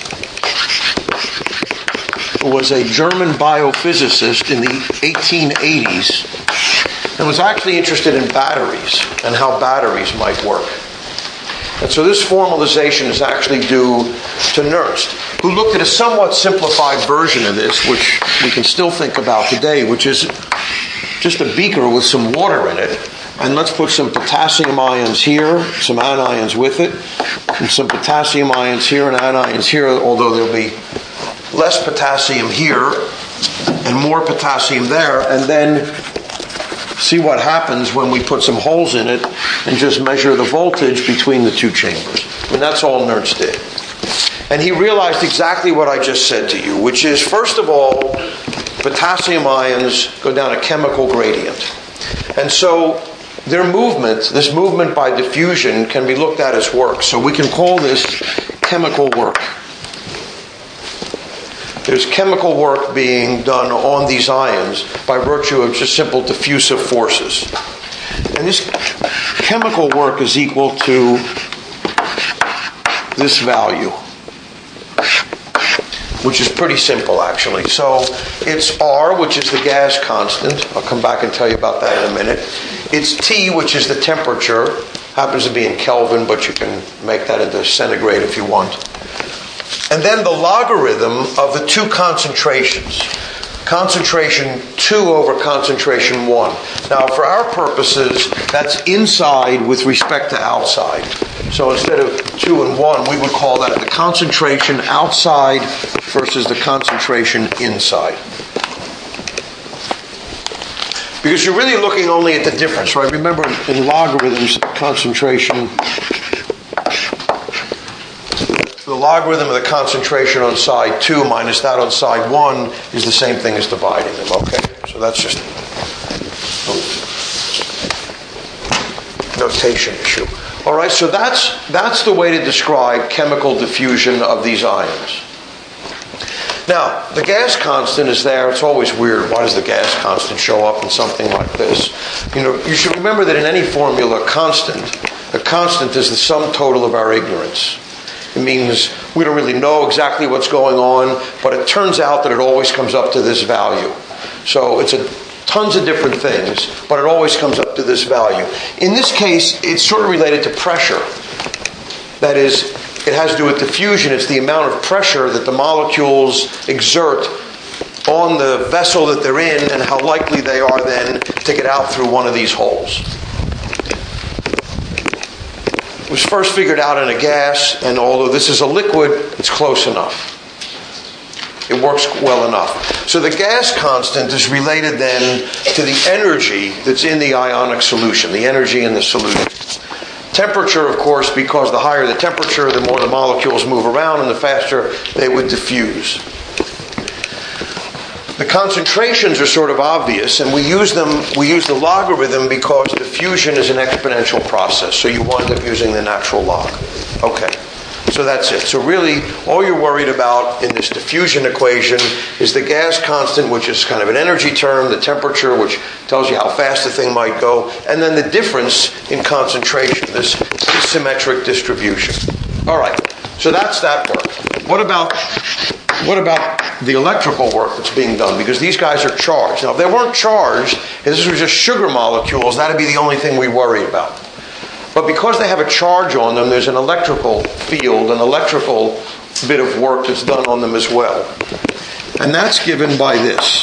A: who was a German biophysicist in the eighteen eighties and was actually interested in batteries and how batteries might work. And so this formalization is actually due to Nernst, who looked at a somewhat simplified version of this, which we can still think about today, which is just a beaker with some water in it. And let's put some potassium ions here, some anions with it, and some potassium ions here and anions here, although there'll be less potassium here and more potassium there, and then see what happens when we put some holes in it and just measure the voltage between the two chambers. I mean, that's all Nernst did. And he realized exactly what I just said to you, which is, first of all, potassium ions go down a chemical gradient. And so their movement, this movement by diffusion, can be looked at as work. So we can call this chemical work. There's chemical work being done on these ions by virtue of just simple diffusive forces. And this chemical work is equal to this value, which is pretty simple, actually. So it's R, which is the gas constant. I'll come back and tell you about that in a minute. It's T, which is the temperature. Happens to be in Kelvin, but you can make that into centigrade if you want. And then the logarithm of the two concentrations. Concentration two over concentration one. Now, for our purposes, that's inside with respect to outside. So instead of two and one, we would call that the concentration outside versus the concentration inside. Because you're really looking only at the difference, right? Remember, in logarithms, concentration... The logarithm of the concentration on side two minus that on side one is the same thing as dividing them, okay? So that's just a notation issue. All right, so that's that's the way to describe chemical diffusion of these ions. Now, the gas constant is there. It's always weird. Why does the gas constant show up in something like this? You know, you should remember that in any formula, constant, a constant is the sum total of our ignorance. It means we don't really know exactly what's going on, but it turns out that it always comes up to this value. So it's a, tons of different things, but it always comes up to this value. In this case, it's sort of related to pressure. That is, it has to do with diffusion. It's the amount of pressure that the molecules exert on the vessel that they're in and how likely they are then to get out through one of these holes. It was first figured out in a gas, and although this is a liquid, it's close enough. It works well enough. So the gas constant is related then to the energy that's in the ionic solution, the energy in the solution. Temperature, of course, because the higher the temperature, the more the molecules move around and the faster they would diffuse. The concentrations are sort of obvious, and we use them. We use the logarithm because diffusion is an exponential process, so you wind up using the natural log. Okay, so that's it. So really, all you're worried about in this diffusion equation is the gas constant, which is kind of an energy term, the temperature, which tells you how fast the thing might go, and then the difference in concentration, this symmetric distribution. All right, so that's that work. What about... What about the electrical work that's being done? Because these guys are charged. Now, if they weren't charged, if this was just sugar molecules, that would be the only thing we worry about. But because they have a charge on them, there's an electrical field, an electrical bit of work that's done on them as well. And that's given by this.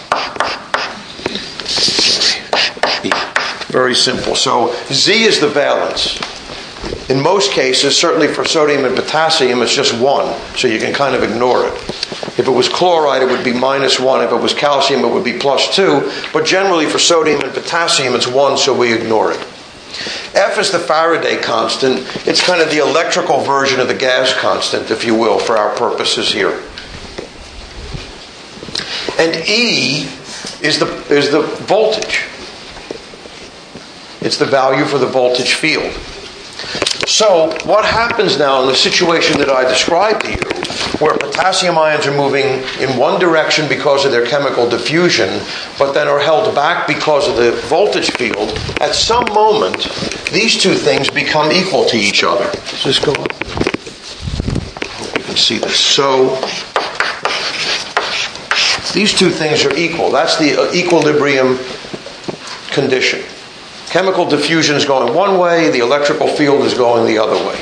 A: Very simple. So Z is the valence. In most cases, certainly for sodium and potassium, it's just one, so you can kind of ignore it. If it was chloride, it would be minus one. If it was calcium, it would be plus two. But generally for sodium and potassium, it's one, so we ignore it. F is the Faraday constant. It's kind of the electrical version of the gas constant, if you will, for our purposes here. And E is the, is the voltage. It's the value for the voltage field. So what happens now in the situation that I described to you, where potassium ions are moving in one direction because of their chemical diffusion, but then are held back because of the voltage field, at some moment, these two things become equal to each other. Does this go up? I hope you can see this. So these two things are equal. That's the equilibrium condition. Chemical diffusion is going one way, the electrical field is going the other way.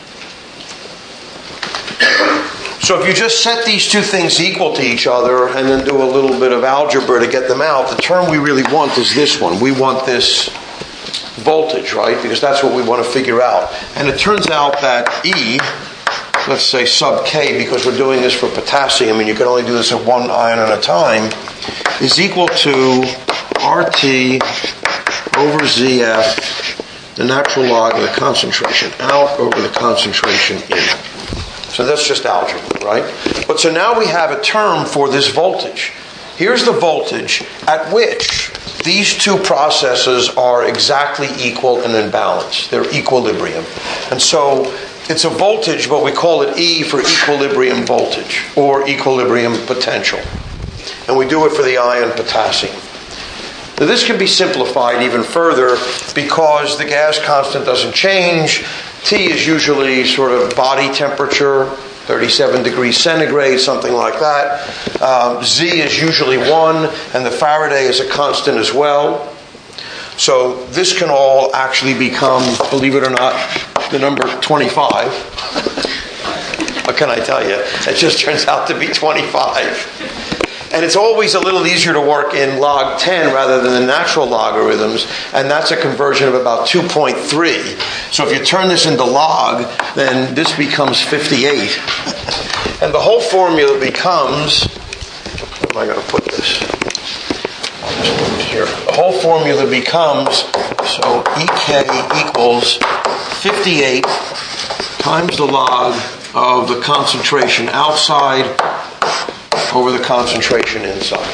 A: So if you just set these two things equal to each other and then do a little bit of algebra to get them out, the term we really want is this one. We want this voltage, right? Because that's what we want to figure out. And it turns out that E, let's say sub K, because we're doing this for potassium and you can only do this at one ion at a time, is equal to R T over Z F, the natural log of the concentration out over the concentration in. So that's just algebra, right? But so now we have a term for this voltage. Here's the voltage at which these two processes are exactly equal and in balance. They're equilibrium. And so it's a voltage, but we call it E for equilibrium voltage or equilibrium potential. And we do it for the ion potassium. Now, this can be simplified even further because the gas constant doesn't change. T is usually sort of body temperature, thirty-seven degrees centigrade, something like that. Um, Z is usually one, and the Faraday is a constant as well. So this can all actually become, believe it or not, the number twenty-five. What can I tell you? It just turns out to be twenty-five. And it's always a little easier to work in log ten rather than the natural logarithms, and that's a conversion of about two point three. So if you turn this into log, then this becomes fifty-eight. And the whole formula becomes, where am I going to put this? I'll just put it here. The whole formula becomes, so E K equals fifty-eight times the log of the concentration outside over the concentration inside.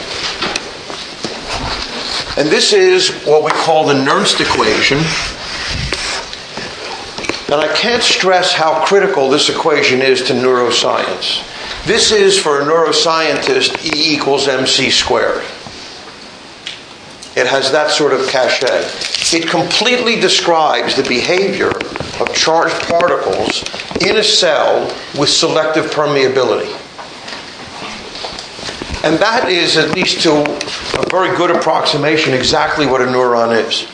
A: And this is what we call the Nernst equation. And I can't stress how critical this equation is to neuroscience. This is, for a neuroscientist, E equals mc squared. It has that sort of cachet. It completely describes the behavior of charged particles in a cell with selective permeability. And that is, at least to a very good approximation, exactly what a neuron is.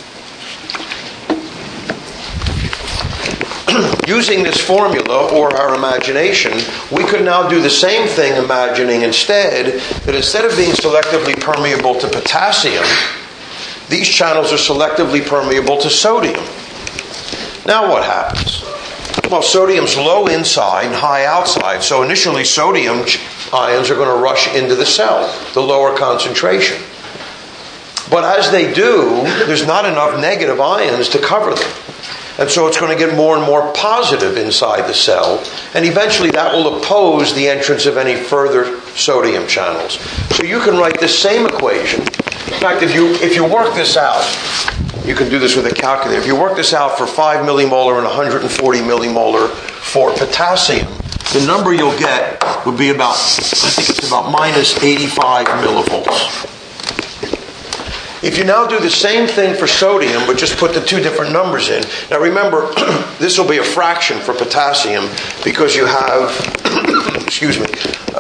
A: Using this formula, or our imagination, we could now do the same thing, imagining instead that instead of being selectively permeable to potassium, these channels are selectively permeable to sodium. Now what happens? Well, sodium's low inside and high outside, so initially sodium ions are going to rush into the cell, the lower concentration. But as they do, there's not enough negative ions to cover them. And so it's going to get more and more positive inside the cell, and eventually that will oppose the entrance of any further sodium channels. So you can write this same equation. In fact, if you if you work this out, you can do this with a calculator. If you work this out for five millimolar and one hundred forty millimolar for potassium, the number you'll get would be about, I think it's about minus eighty-five millivolts. If you now do the same thing for sodium, but just put the two different numbers in. Now remember, this will be a fraction for potassium because you have, excuse me,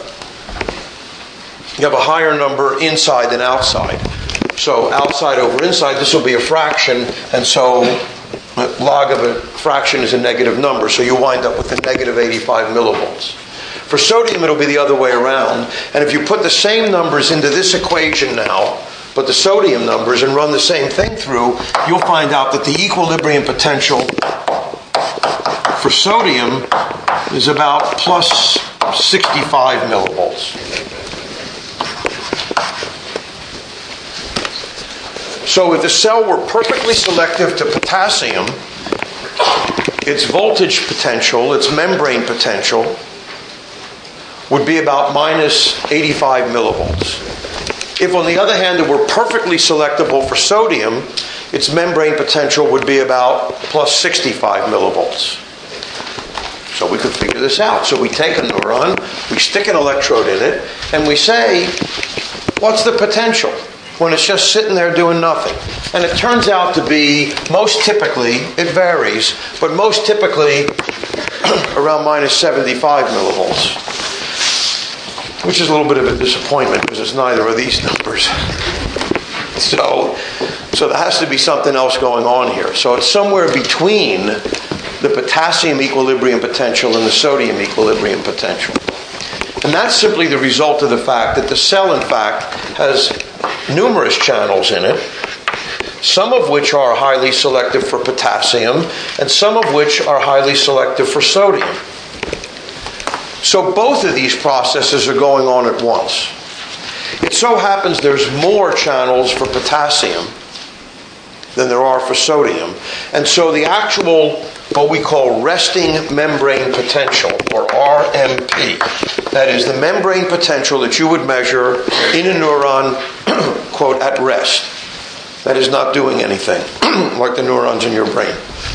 A: you have a higher number inside than outside. So outside over inside, this will be a fraction, and so log of a fraction is a negative number, so you wind up with a negative eighty-five millivolts. For sodium, it'll be the other way around, and if you put the same numbers into this equation now, but the sodium numbers, and run the same thing through, you'll find out that the equilibrium potential for sodium is about plus sixty-five millivolts. So if the cell were perfectly selective to potassium, its voltage potential, its membrane potential, would be about minus eighty-five millivolts. If, on the other hand, it were perfectly selectable for sodium, its membrane potential would be about plus sixty-five millivolts. So we could figure this out. So we take a neuron, we stick an electrode in it, and we say, what's the potential when it's just sitting there doing nothing? And it turns out to be, most typically, it varies, but most typically around minus seventy-five millivolts. Which is a little bit of a disappointment because it's neither of these numbers. So, so there has to be something else going on here. So it's somewhere between the potassium equilibrium potential and the sodium equilibrium potential. And that's simply the result of the fact that the cell, in fact, has numerous channels in it, some of which are highly selective for potassium, and some of which are highly selective for sodium. So both of these processes are going on at once. It so happens there's more channels for potassium than there are for sodium. And so the actual, what we call resting membrane potential, or R M P, that is the membrane potential that you would measure in a neuron, quote, at rest. That is not doing anything, like the neurons in your brain.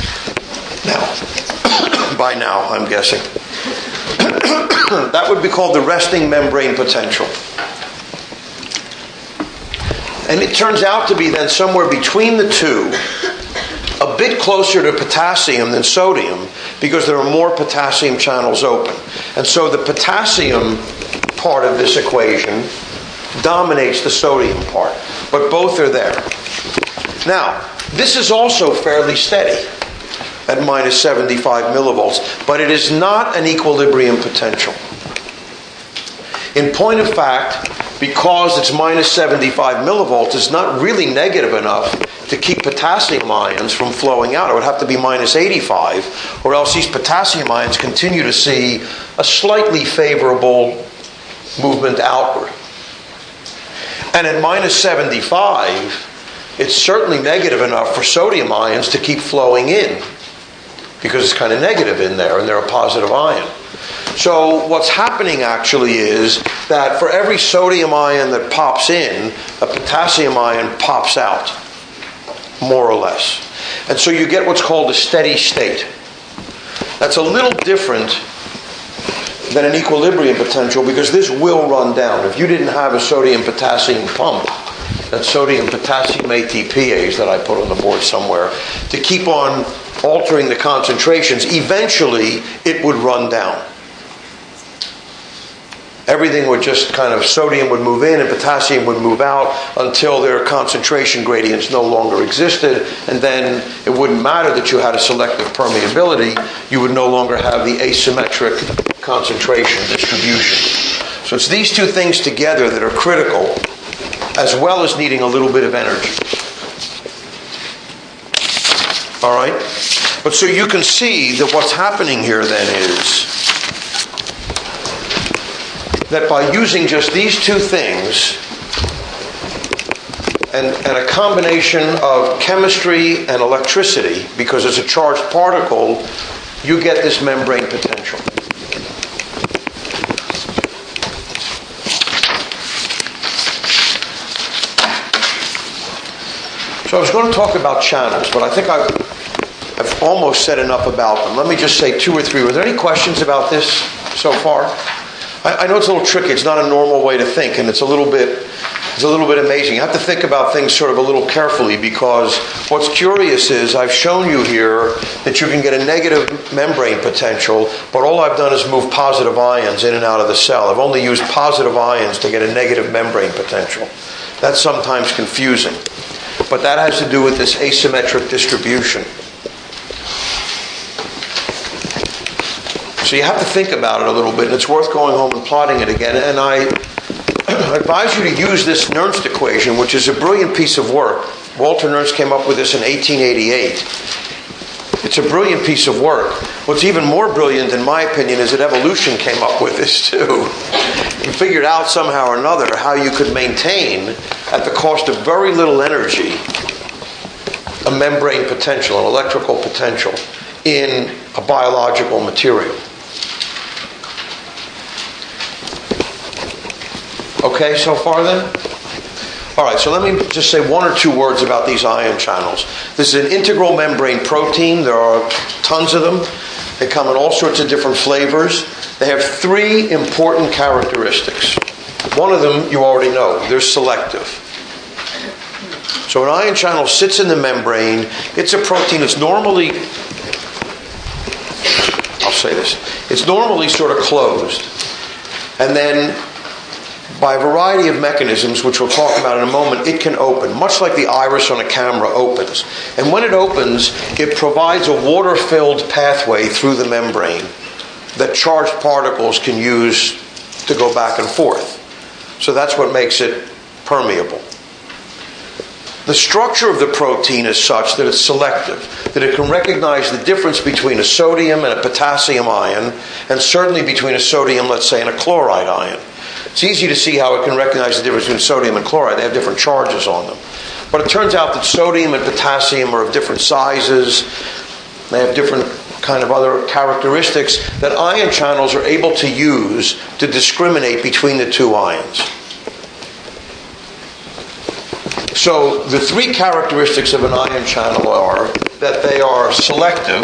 A: Now, by now, I'm guessing. That would be called the resting membrane potential. And it turns out to be then somewhere between the two, a bit closer to potassium than sodium, because there are more potassium channels open. And so the potassium part of this equation dominates the sodium part, but both are there. Now, this is also fairly steady at minus seventy-five millivolts, but it is not an equilibrium potential. In point of fact, because it's minus seventy-five millivolts, it's not really negative enough to keep potassium ions from flowing out. It would have to be minus eighty-five, or else these potassium ions continue to see a slightly favorable movement outward. And at minus seventy-five, it's certainly negative enough for sodium ions to keep flowing in, because it's kind of negative in there and they're a positive ion. So what's happening actually is that for every sodium ion that pops in, a potassium ion pops out, more or less. And so you get what's called a steady state. That's a little different than an equilibrium potential, because this will run down. If you didn't have a sodium-potassium pump, that sodium-potassium A T P ase that I put on the board somewhere, to keep on altering the concentrations, eventually it would run down. Everything would just kind of, sodium would move in and potassium would move out until their concentration gradients no longer existed, and then it wouldn't matter that you had a selective permeability, you would no longer have the asymmetric concentration distribution. So it's these two things together that are critical, as well as needing a little bit of energy. All right? But so you can see that what's happening here then is that by using just these two things, and, and a combination of chemistry and electricity, because it's a charged particle, you get this membrane potential. So I was going to talk about channels, but I think I've, I've almost said enough about them. Let me just say two or three. Were there any questions about this so far? I, I know it's a little tricky. It's not a normal way to think, and it's a little bit it's a little bit amazing. You have to think about things sort of a little carefully, because what's curious is I've shown you here that you can get a negative membrane potential, but all I've done is move positive ions in and out of the cell. I've only used positive ions to get a negative membrane potential. That's sometimes confusing. But that has to do with this asymmetric distribution. So you have to think about it a little bit, and it's worth going home and plotting it again. And I advise you to use this Nernst equation, which is a brilliant piece of work. Walter Nernst came up with this in eighteen eighty-eight. It's a brilliant piece of work. What's even more brilliant, in my opinion, is that evolution came up with this too. You figured out somehow or another how you could maintain, at the cost of very little energy, a membrane potential, an electrical potential, in a biological material. Okay, so far then? All right, so let me just say one or two words about these ion channels. This is an integral membrane protein. There are tons of them. They come in all sorts of different flavors. They have three important characteristics. One of them you already know. They're selective. So an ion channel sits in the membrane. It's a protein that's normally, I'll say this, it's normally sort of closed. And then by a variety of mechanisms, which we'll talk about in a moment, it can open, much like the iris on a camera opens. And when it opens, it provides a water-filled pathway through the membrane that charged particles can use to go back and forth. So that's what makes it permeable. The structure of the protein is such that it's selective, that it can recognize the difference between a sodium and a potassium ion, and certainly between a sodium, let's say, and a chloride ion. It's easy to see how it can recognize the difference between sodium and chloride. They have different charges on them. But it turns out that sodium and potassium are of different sizes. They have different kind of other characteristics that ion channels are able to use to discriminate between the two ions. So the three characteristics of an ion channel are that they are selective,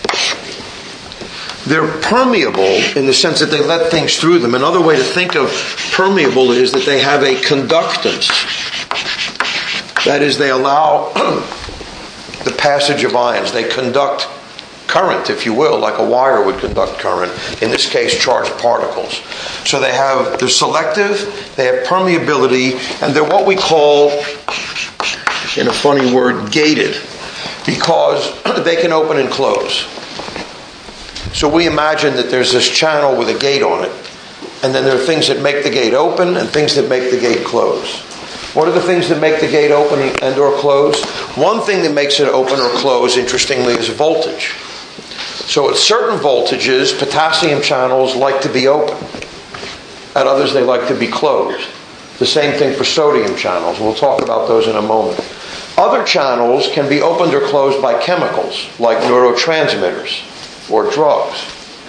A: they're permeable in the sense that they let things through them. Another way to think of permeable is that they have a conductance. That is, they allow the passage of ions. They conduct current, if you will, like a wire would conduct current. In this case, charged particles. So they have, they're selective, they have permeability, and they're what we call, in a funny word, gated, because they can open and close. So we imagine that there's this channel with a gate on it, and then there are things that make the gate open and things that make the gate close. What are the things that make the gate open and or close? One thing that makes it open or close, interestingly, is voltage. So at certain voltages, potassium channels like to be open. At others, they like to be closed. The same thing for sodium channels. We'll talk about those in a moment. Other channels can be opened or closed by chemicals, like neurotransmitters or drugs.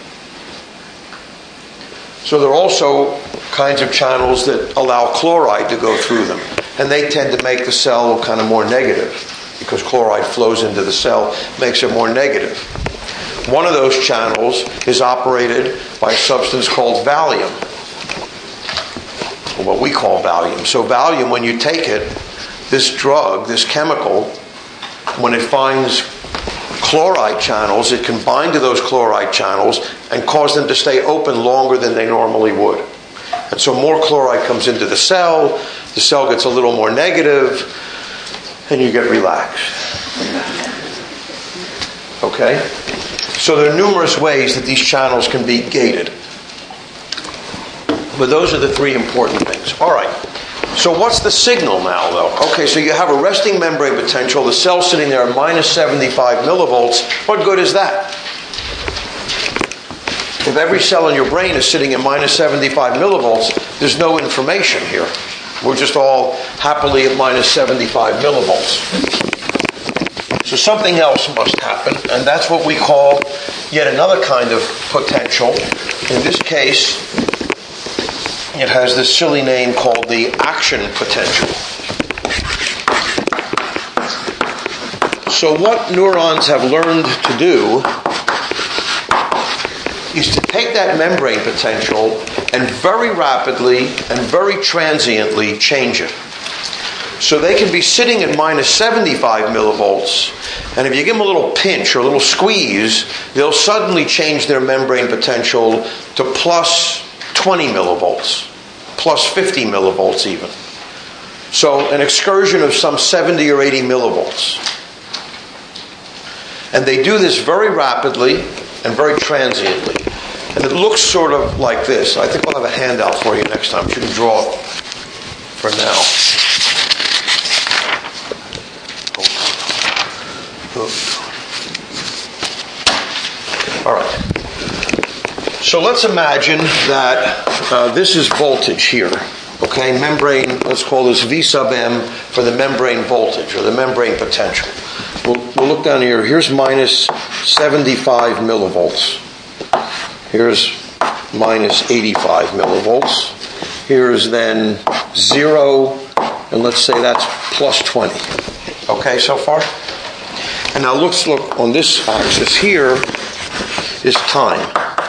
A: So there are also kinds of channels that allow chloride to go through them. And they tend to make the cell kind of more negative, because chloride flows into the cell, makes it more negative. One of those channels is operated by a substance called Valium, or what we call Valium. So Valium, when you take it, this drug, this chemical, when it finds chloride channels, it can bind to those chloride channels and cause them to stay open longer than they normally would. And so more chloride comes into the cell, the cell gets a little more negative, and you get relaxed. Okay? So there are numerous ways that these channels can be gated. But those are the three important things. All right. So what's the signal now, though? Okay, so you have a resting membrane potential. The cell's sitting there at minus seventy-five millivolts. What good is that? If every cell in your brain is sitting at minus seventy-five millivolts, there's no information here. We're just all happily at minus seventy-five millivolts. So something else must happen, and that's what we call yet another kind of potential. In this case, it has this silly name called the action potential. So what neurons have learned to do is to take that membrane potential and very rapidly and very transiently change it. So they can be sitting at minus seventy-five millivolts, and if you give them a little pinch or a little squeeze, they'll suddenly change their membrane potential to plus twenty millivolts, plus fifty millivolts even. So an excursion of some seventy or eighty millivolts. And they do this very rapidly and very transiently. And it looks sort of like this. I think we'll have a handout for you next time. You can draw it for now. All right. So let's imagine that uh, this is voltage here. Okay, membrane, let's call this V sub M for the membrane voltage or the membrane potential. We'll, we'll look down here. Here's minus seventy-five millivolts. Here's minus eighty-five millivolts. Here's then zero, and let's say that's plus twenty. Okay, so far? And now let's look on this axis here is time.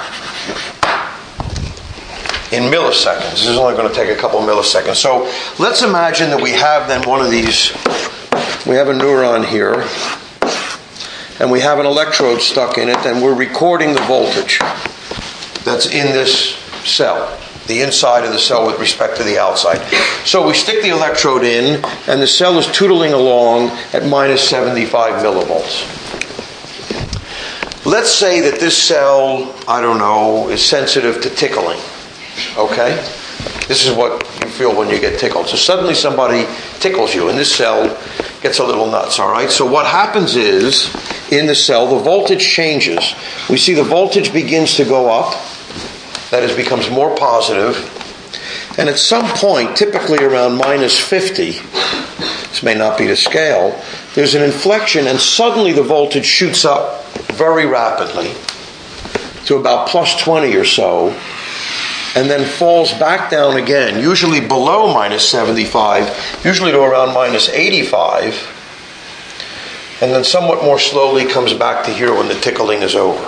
A: In milliseconds. This is only going to take a couple milliseconds. So let's imagine that we have then one of these. We have a neuron here, and we have an electrode stuck in it, and we're recording the voltage that's in this cell, the inside of the cell with respect to the outside. So we stick the electrode in, and the cell is tootling along at minus seventy-five millivolts. Let's say that this cell, I don't know, is sensitive to tickling. Okay? This is what you feel when you get tickled. So suddenly somebody tickles you, and this cell gets a little nuts, all right? So what happens is, in the cell, the voltage changes. We see the voltage begins to go up. That is, becomes more positive. And at some point, typically around minus fifty, this may not be to scale, there's an inflection, and suddenly the voltage shoots up very rapidly to about plus twenty or so, and then falls back down again, usually below minus seventy-five, usually to around minus eighty-five, and then somewhat more slowly comes back to here when the tickling is over.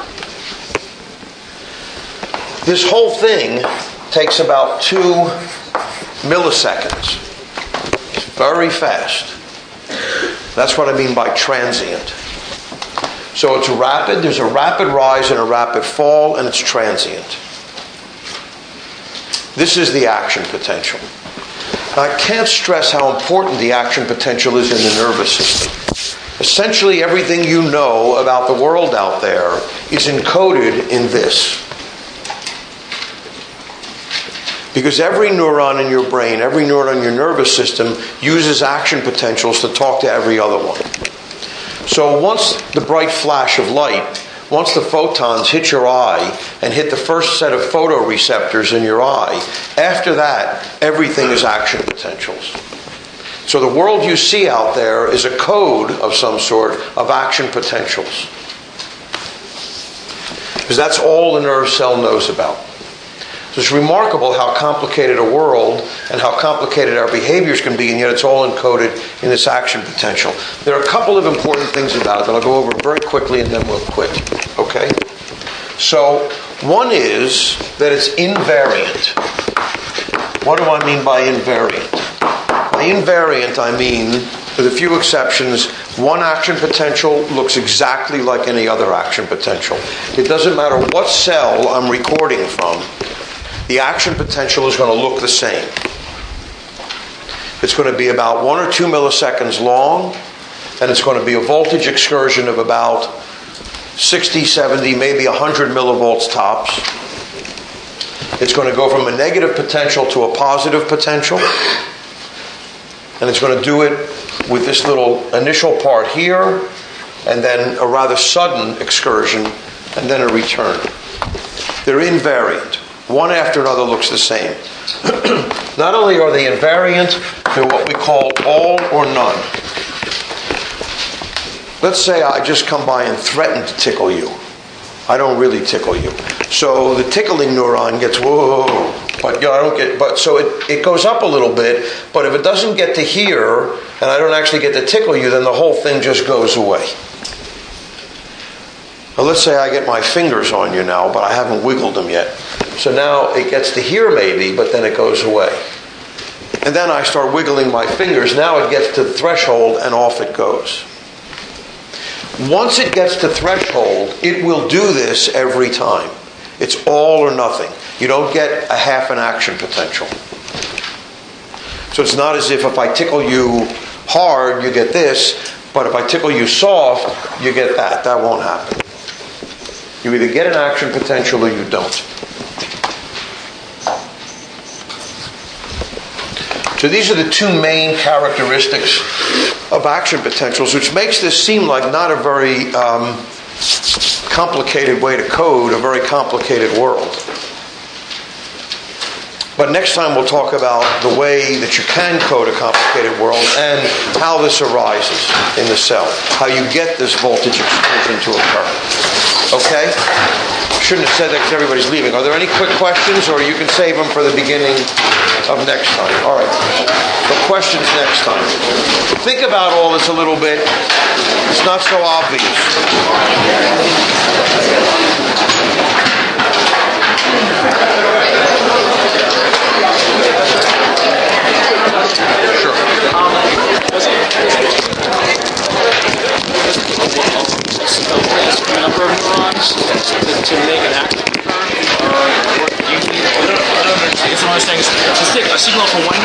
A: This whole thing takes about two milliseconds. It's very fast. That's what I mean by transient. So it's rapid, there's a rapid rise and a rapid fall, and it's transient. This is the action potential. Now, I can't stress how important the action potential is in the nervous system. Essentially, everything you know about the world out there is encoded in this. Because every neuron in your brain, every neuron in your nervous system uses action potentials to talk to every other one. So once the bright flash of light, once the photons hit your eye and hit the first set of photoreceptors in your eye, after that, everything is action potentials. So the world you see out there is a code of some sort of action potentials. Because that's all the nerve cell knows about. So it's remarkable how complicated a world and how complicated our behaviors can be, and yet it's all encoded in this action potential. There are a couple of important things about it that I'll go over very quickly and then we'll quit. Okay? So, one is that it's invariant. What do I mean by invariant? By invariant, I mean, with a few exceptions, one action potential looks exactly like any other action potential. It doesn't matter what cell I'm recording from, the action potential is going to look the same. It's going to be about one or two milliseconds long, and it's going to be a voltage excursion of about sixty, seventy, maybe one hundred millivolts tops. It's going to go from a negative potential to a positive potential, and it's going to do it with this little initial part here, and then a rather sudden excursion, and then a return. They're invariant. One after another looks the same. Not only are they invariant, they're what we call all or none. Let's say I just come by and threaten to tickle you. I don't really tickle you. So the tickling neuron gets, whoa, but you know, I don't get, but so it, it goes up a little bit, but if it doesn't get to here, and I don't actually get to tickle you, then the whole thing just goes away. Now let's say I get my fingers on you now, but I haven't wiggled them yet. So now it gets to here maybe, but then it goes away. And then I start wiggling my fingers. Now it gets to the threshold and off it goes. Once it gets to threshold, it will do this every time. It's all or nothing. You don't get a half an action potential. So it's not as if if I tickle you hard, you get this, but if I tickle you soft, you get that. That won't happen. You either get an action potential or you don't. So these are the two main characteristics of action potentials, which makes this seem like not a very um, complicated way to code a very complicated world. But next time we'll talk about the way that you can code a complicated world and how this arises in the cell, how you get this voltage explosion to occur. Okay? Shouldn't have said that because everybody's leaving. Are there any quick questions, or you can save them for the beginning of next time? All right. So questions next time. Think about all this a little bit. It's not so obvious. Sure.
C: Um, does it, a number of neurons to, to make an action occur? Or, or do you need, I guess what I'm saying is to take a signal from one